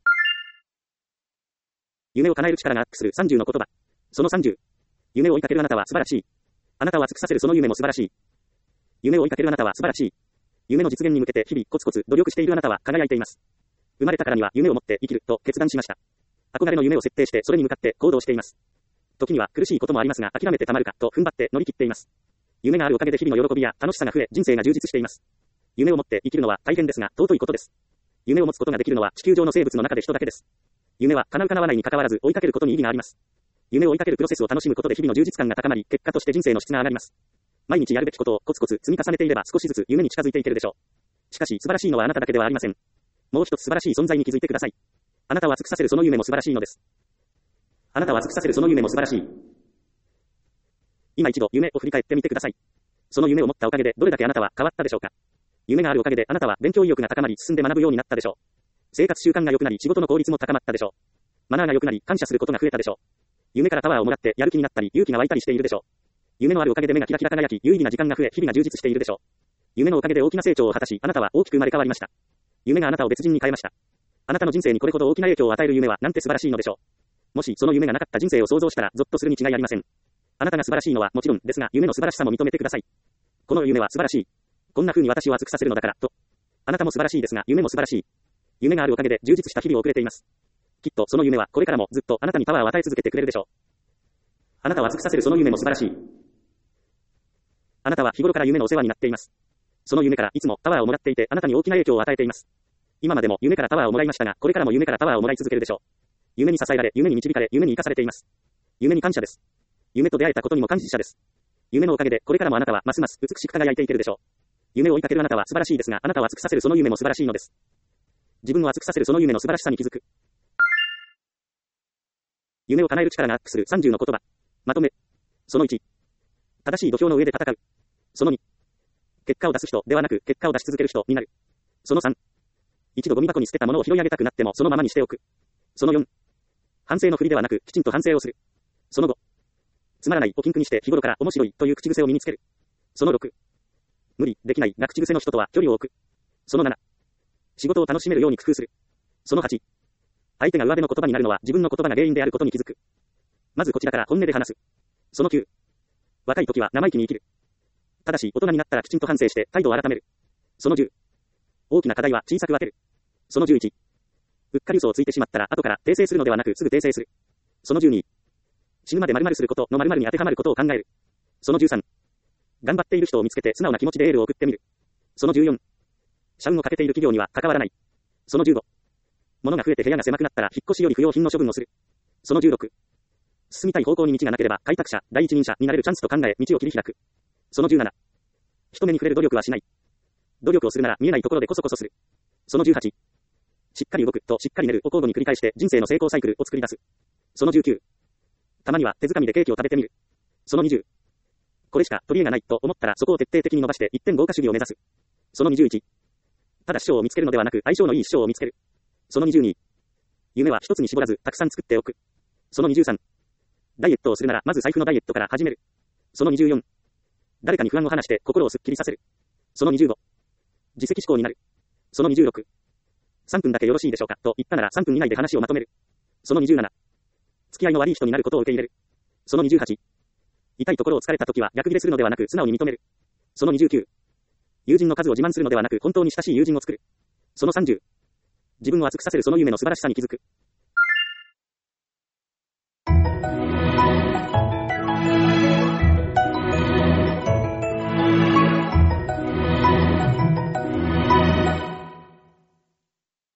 夢を叶える力がアップする30の言葉。その30。夢を追いかけるあなたは素晴らしい。あなたを熱くさせるその夢も素晴らしい。夢を追いかけるあなたは素晴らしい。夢の実現に向けて日々コツコツ努力しているあなたは輝いています。生まれたからには夢を持って生きると決断しました。 憧れの夢を設定してそれに向かって行動しています。時には苦しいこともありますが諦めてたまるかと踏ん張って乗り切っています。夢があるおかげで日々の喜びや楽しさが増え人生が充実しています。夢を持って生きるのは大変ですが尊いことです。夢を持つことができるのは地球上の生物の中で人だけです。夢は叶う叶わないに関わらず追いかけることに意義があります。夢を追いかけるプロセスを楽しむことで日々の充実感が高まり結果として人生の質が上がります。毎日やるべきことをコツコツ積み重ねていれば少しずつ夢に近づいていけるでしょう。しかし素晴らしいのはあなただけではありません。もう一つ素晴らしい存在に気づいてください。あなたを熱くさせるその夢も素晴らしいのです。あなたを熱くさせるその夢も素晴らしい。今一度夢を振り返ってみてください。その夢を持ったおかげでどれだけあなたは変わったでしょうか。夢があるおかげであなたは勉強意欲が高まり進んで学ぶようになったでしょう。生活習慣が良くなり仕事の効率も高まったでしょう。マナーが良くなり感謝することが増えたでしょう。夢からパワーをもらってやる気になったり勇気が湧いたりしているでしょう。夢のあるおかげで目がキラキラ輝き有意義な時間が増え日々が充実しているでしょう。夢のおかげで大きな成長を果たしあなたは大きく生まれ変わりました。夢があなたを別人に変えました。あなたの人生にこれほど大きな影響を与える夢はなんて素晴らしいのでしょう。もしその夢がなかった人生を想像したらゾッとするに違いありません。あなたが素晴らしいのはもちろんですが夢の素晴らしさも認めてください。この夢は素晴らしい。こんな風に私を熱くさせるのだからと。あなたも素晴らしいですが夢も素晴らしい。夢があるおかげで充実した日々を送れています。きっとその夢はこれからもずっとあなたにパワーを与え続けてくれるでしょう。あなたを熱くさせるその夢も素晴らしい。あなたは日頃から夢のお世話になっています。その夢からいつもパワーをもらっていてあなたに大きな影響を与えています。今までも夢からパワーをもらいましたがこれからも夢からパワーをもらい続けるでしょう。夢に支えられ夢に導かれ夢に生かされています。夢に感謝です。夢と出会えたことにも感謝です。夢のおかげでこれからもあなたはますます美しく輝いていけるでしょう。夢を追いかけるあなたは素晴らしいですがあなたを熱くさせるその夢も素晴らしいのです。自分を熱くさせるその夢の素晴らしさに気づく。夢を叶える力がアップする30の言葉。まとめ。その1。正しい土俵の上で戦う。その2。結果を出す人ではなく結果を出し続ける人になる。その3。一度ゴミ箱に捨てたものを拾い上げたくなってもそのままにしておく。その4。反省のふりではなくきちんと反省をする。その5。つまらないを禁句にして日頃から面白いという口癖を身につける。その6。無理、できないが口癖の人とは距離を置く。その7。仕事を楽しめるように工夫する。その8。相手が上辺の言葉になるのは自分の言葉が原因であることに気づく。まずこちらから本音で話す。その9。若い時は生意気に生きる。ただし大人になったらきちんと反省して態度を改める。その10。大きな課題は小さく分ける。その11。うっかり嘘をついてしまったら後から訂正するのではなくすぐ訂正する。その12。死ぬまで〇〇することの〇〇に当てはまることを考える。その13。頑張っている人を見つけて素直な気持ちでエールを送ってみる。その14。社運をかけている企業には関わらない。その15。物が増えて部屋が狭くなったら引っ越しより不要品の処分をする。その16。進みたい方向に道がなければ開拓者、第一人者になれるチャンスと考え道を切り開く。その17。人目に触れる努力はしない。努力をするなら見えないところでこそこそする。その18。しっかり動くとしっかり寝るを交互に繰り返して人生の成功サイクルを作り出す。その19。たまには手づかみでケーキを食べてみる。その20。これしか取り柄がないと思ったらそこを徹底的に伸ばして一点豪華主義を目指す。その21。ただ師匠を見つけるのではなく相性のいい師匠を見つける。その22。夢は一つに絞らずたくさん作っておく。その23。ダイエットをするならまず財布のダイエットから始める。その24。誰かに不安を話して心をすっきりさせる。その25。自責思考になる。その26。3分だけよろしいでしょうかと言ったなら3分以内で話をまとめる。その27。付き合いの悪い人になることを受け入れる。その28。痛いところを突かれた時は逆ギレするのではなく素直に認める。その29。友人の数を自慢するのではなく本当に親しい友人を作る。その30。自分を熱くさせるその夢の素晴らしさに気づく。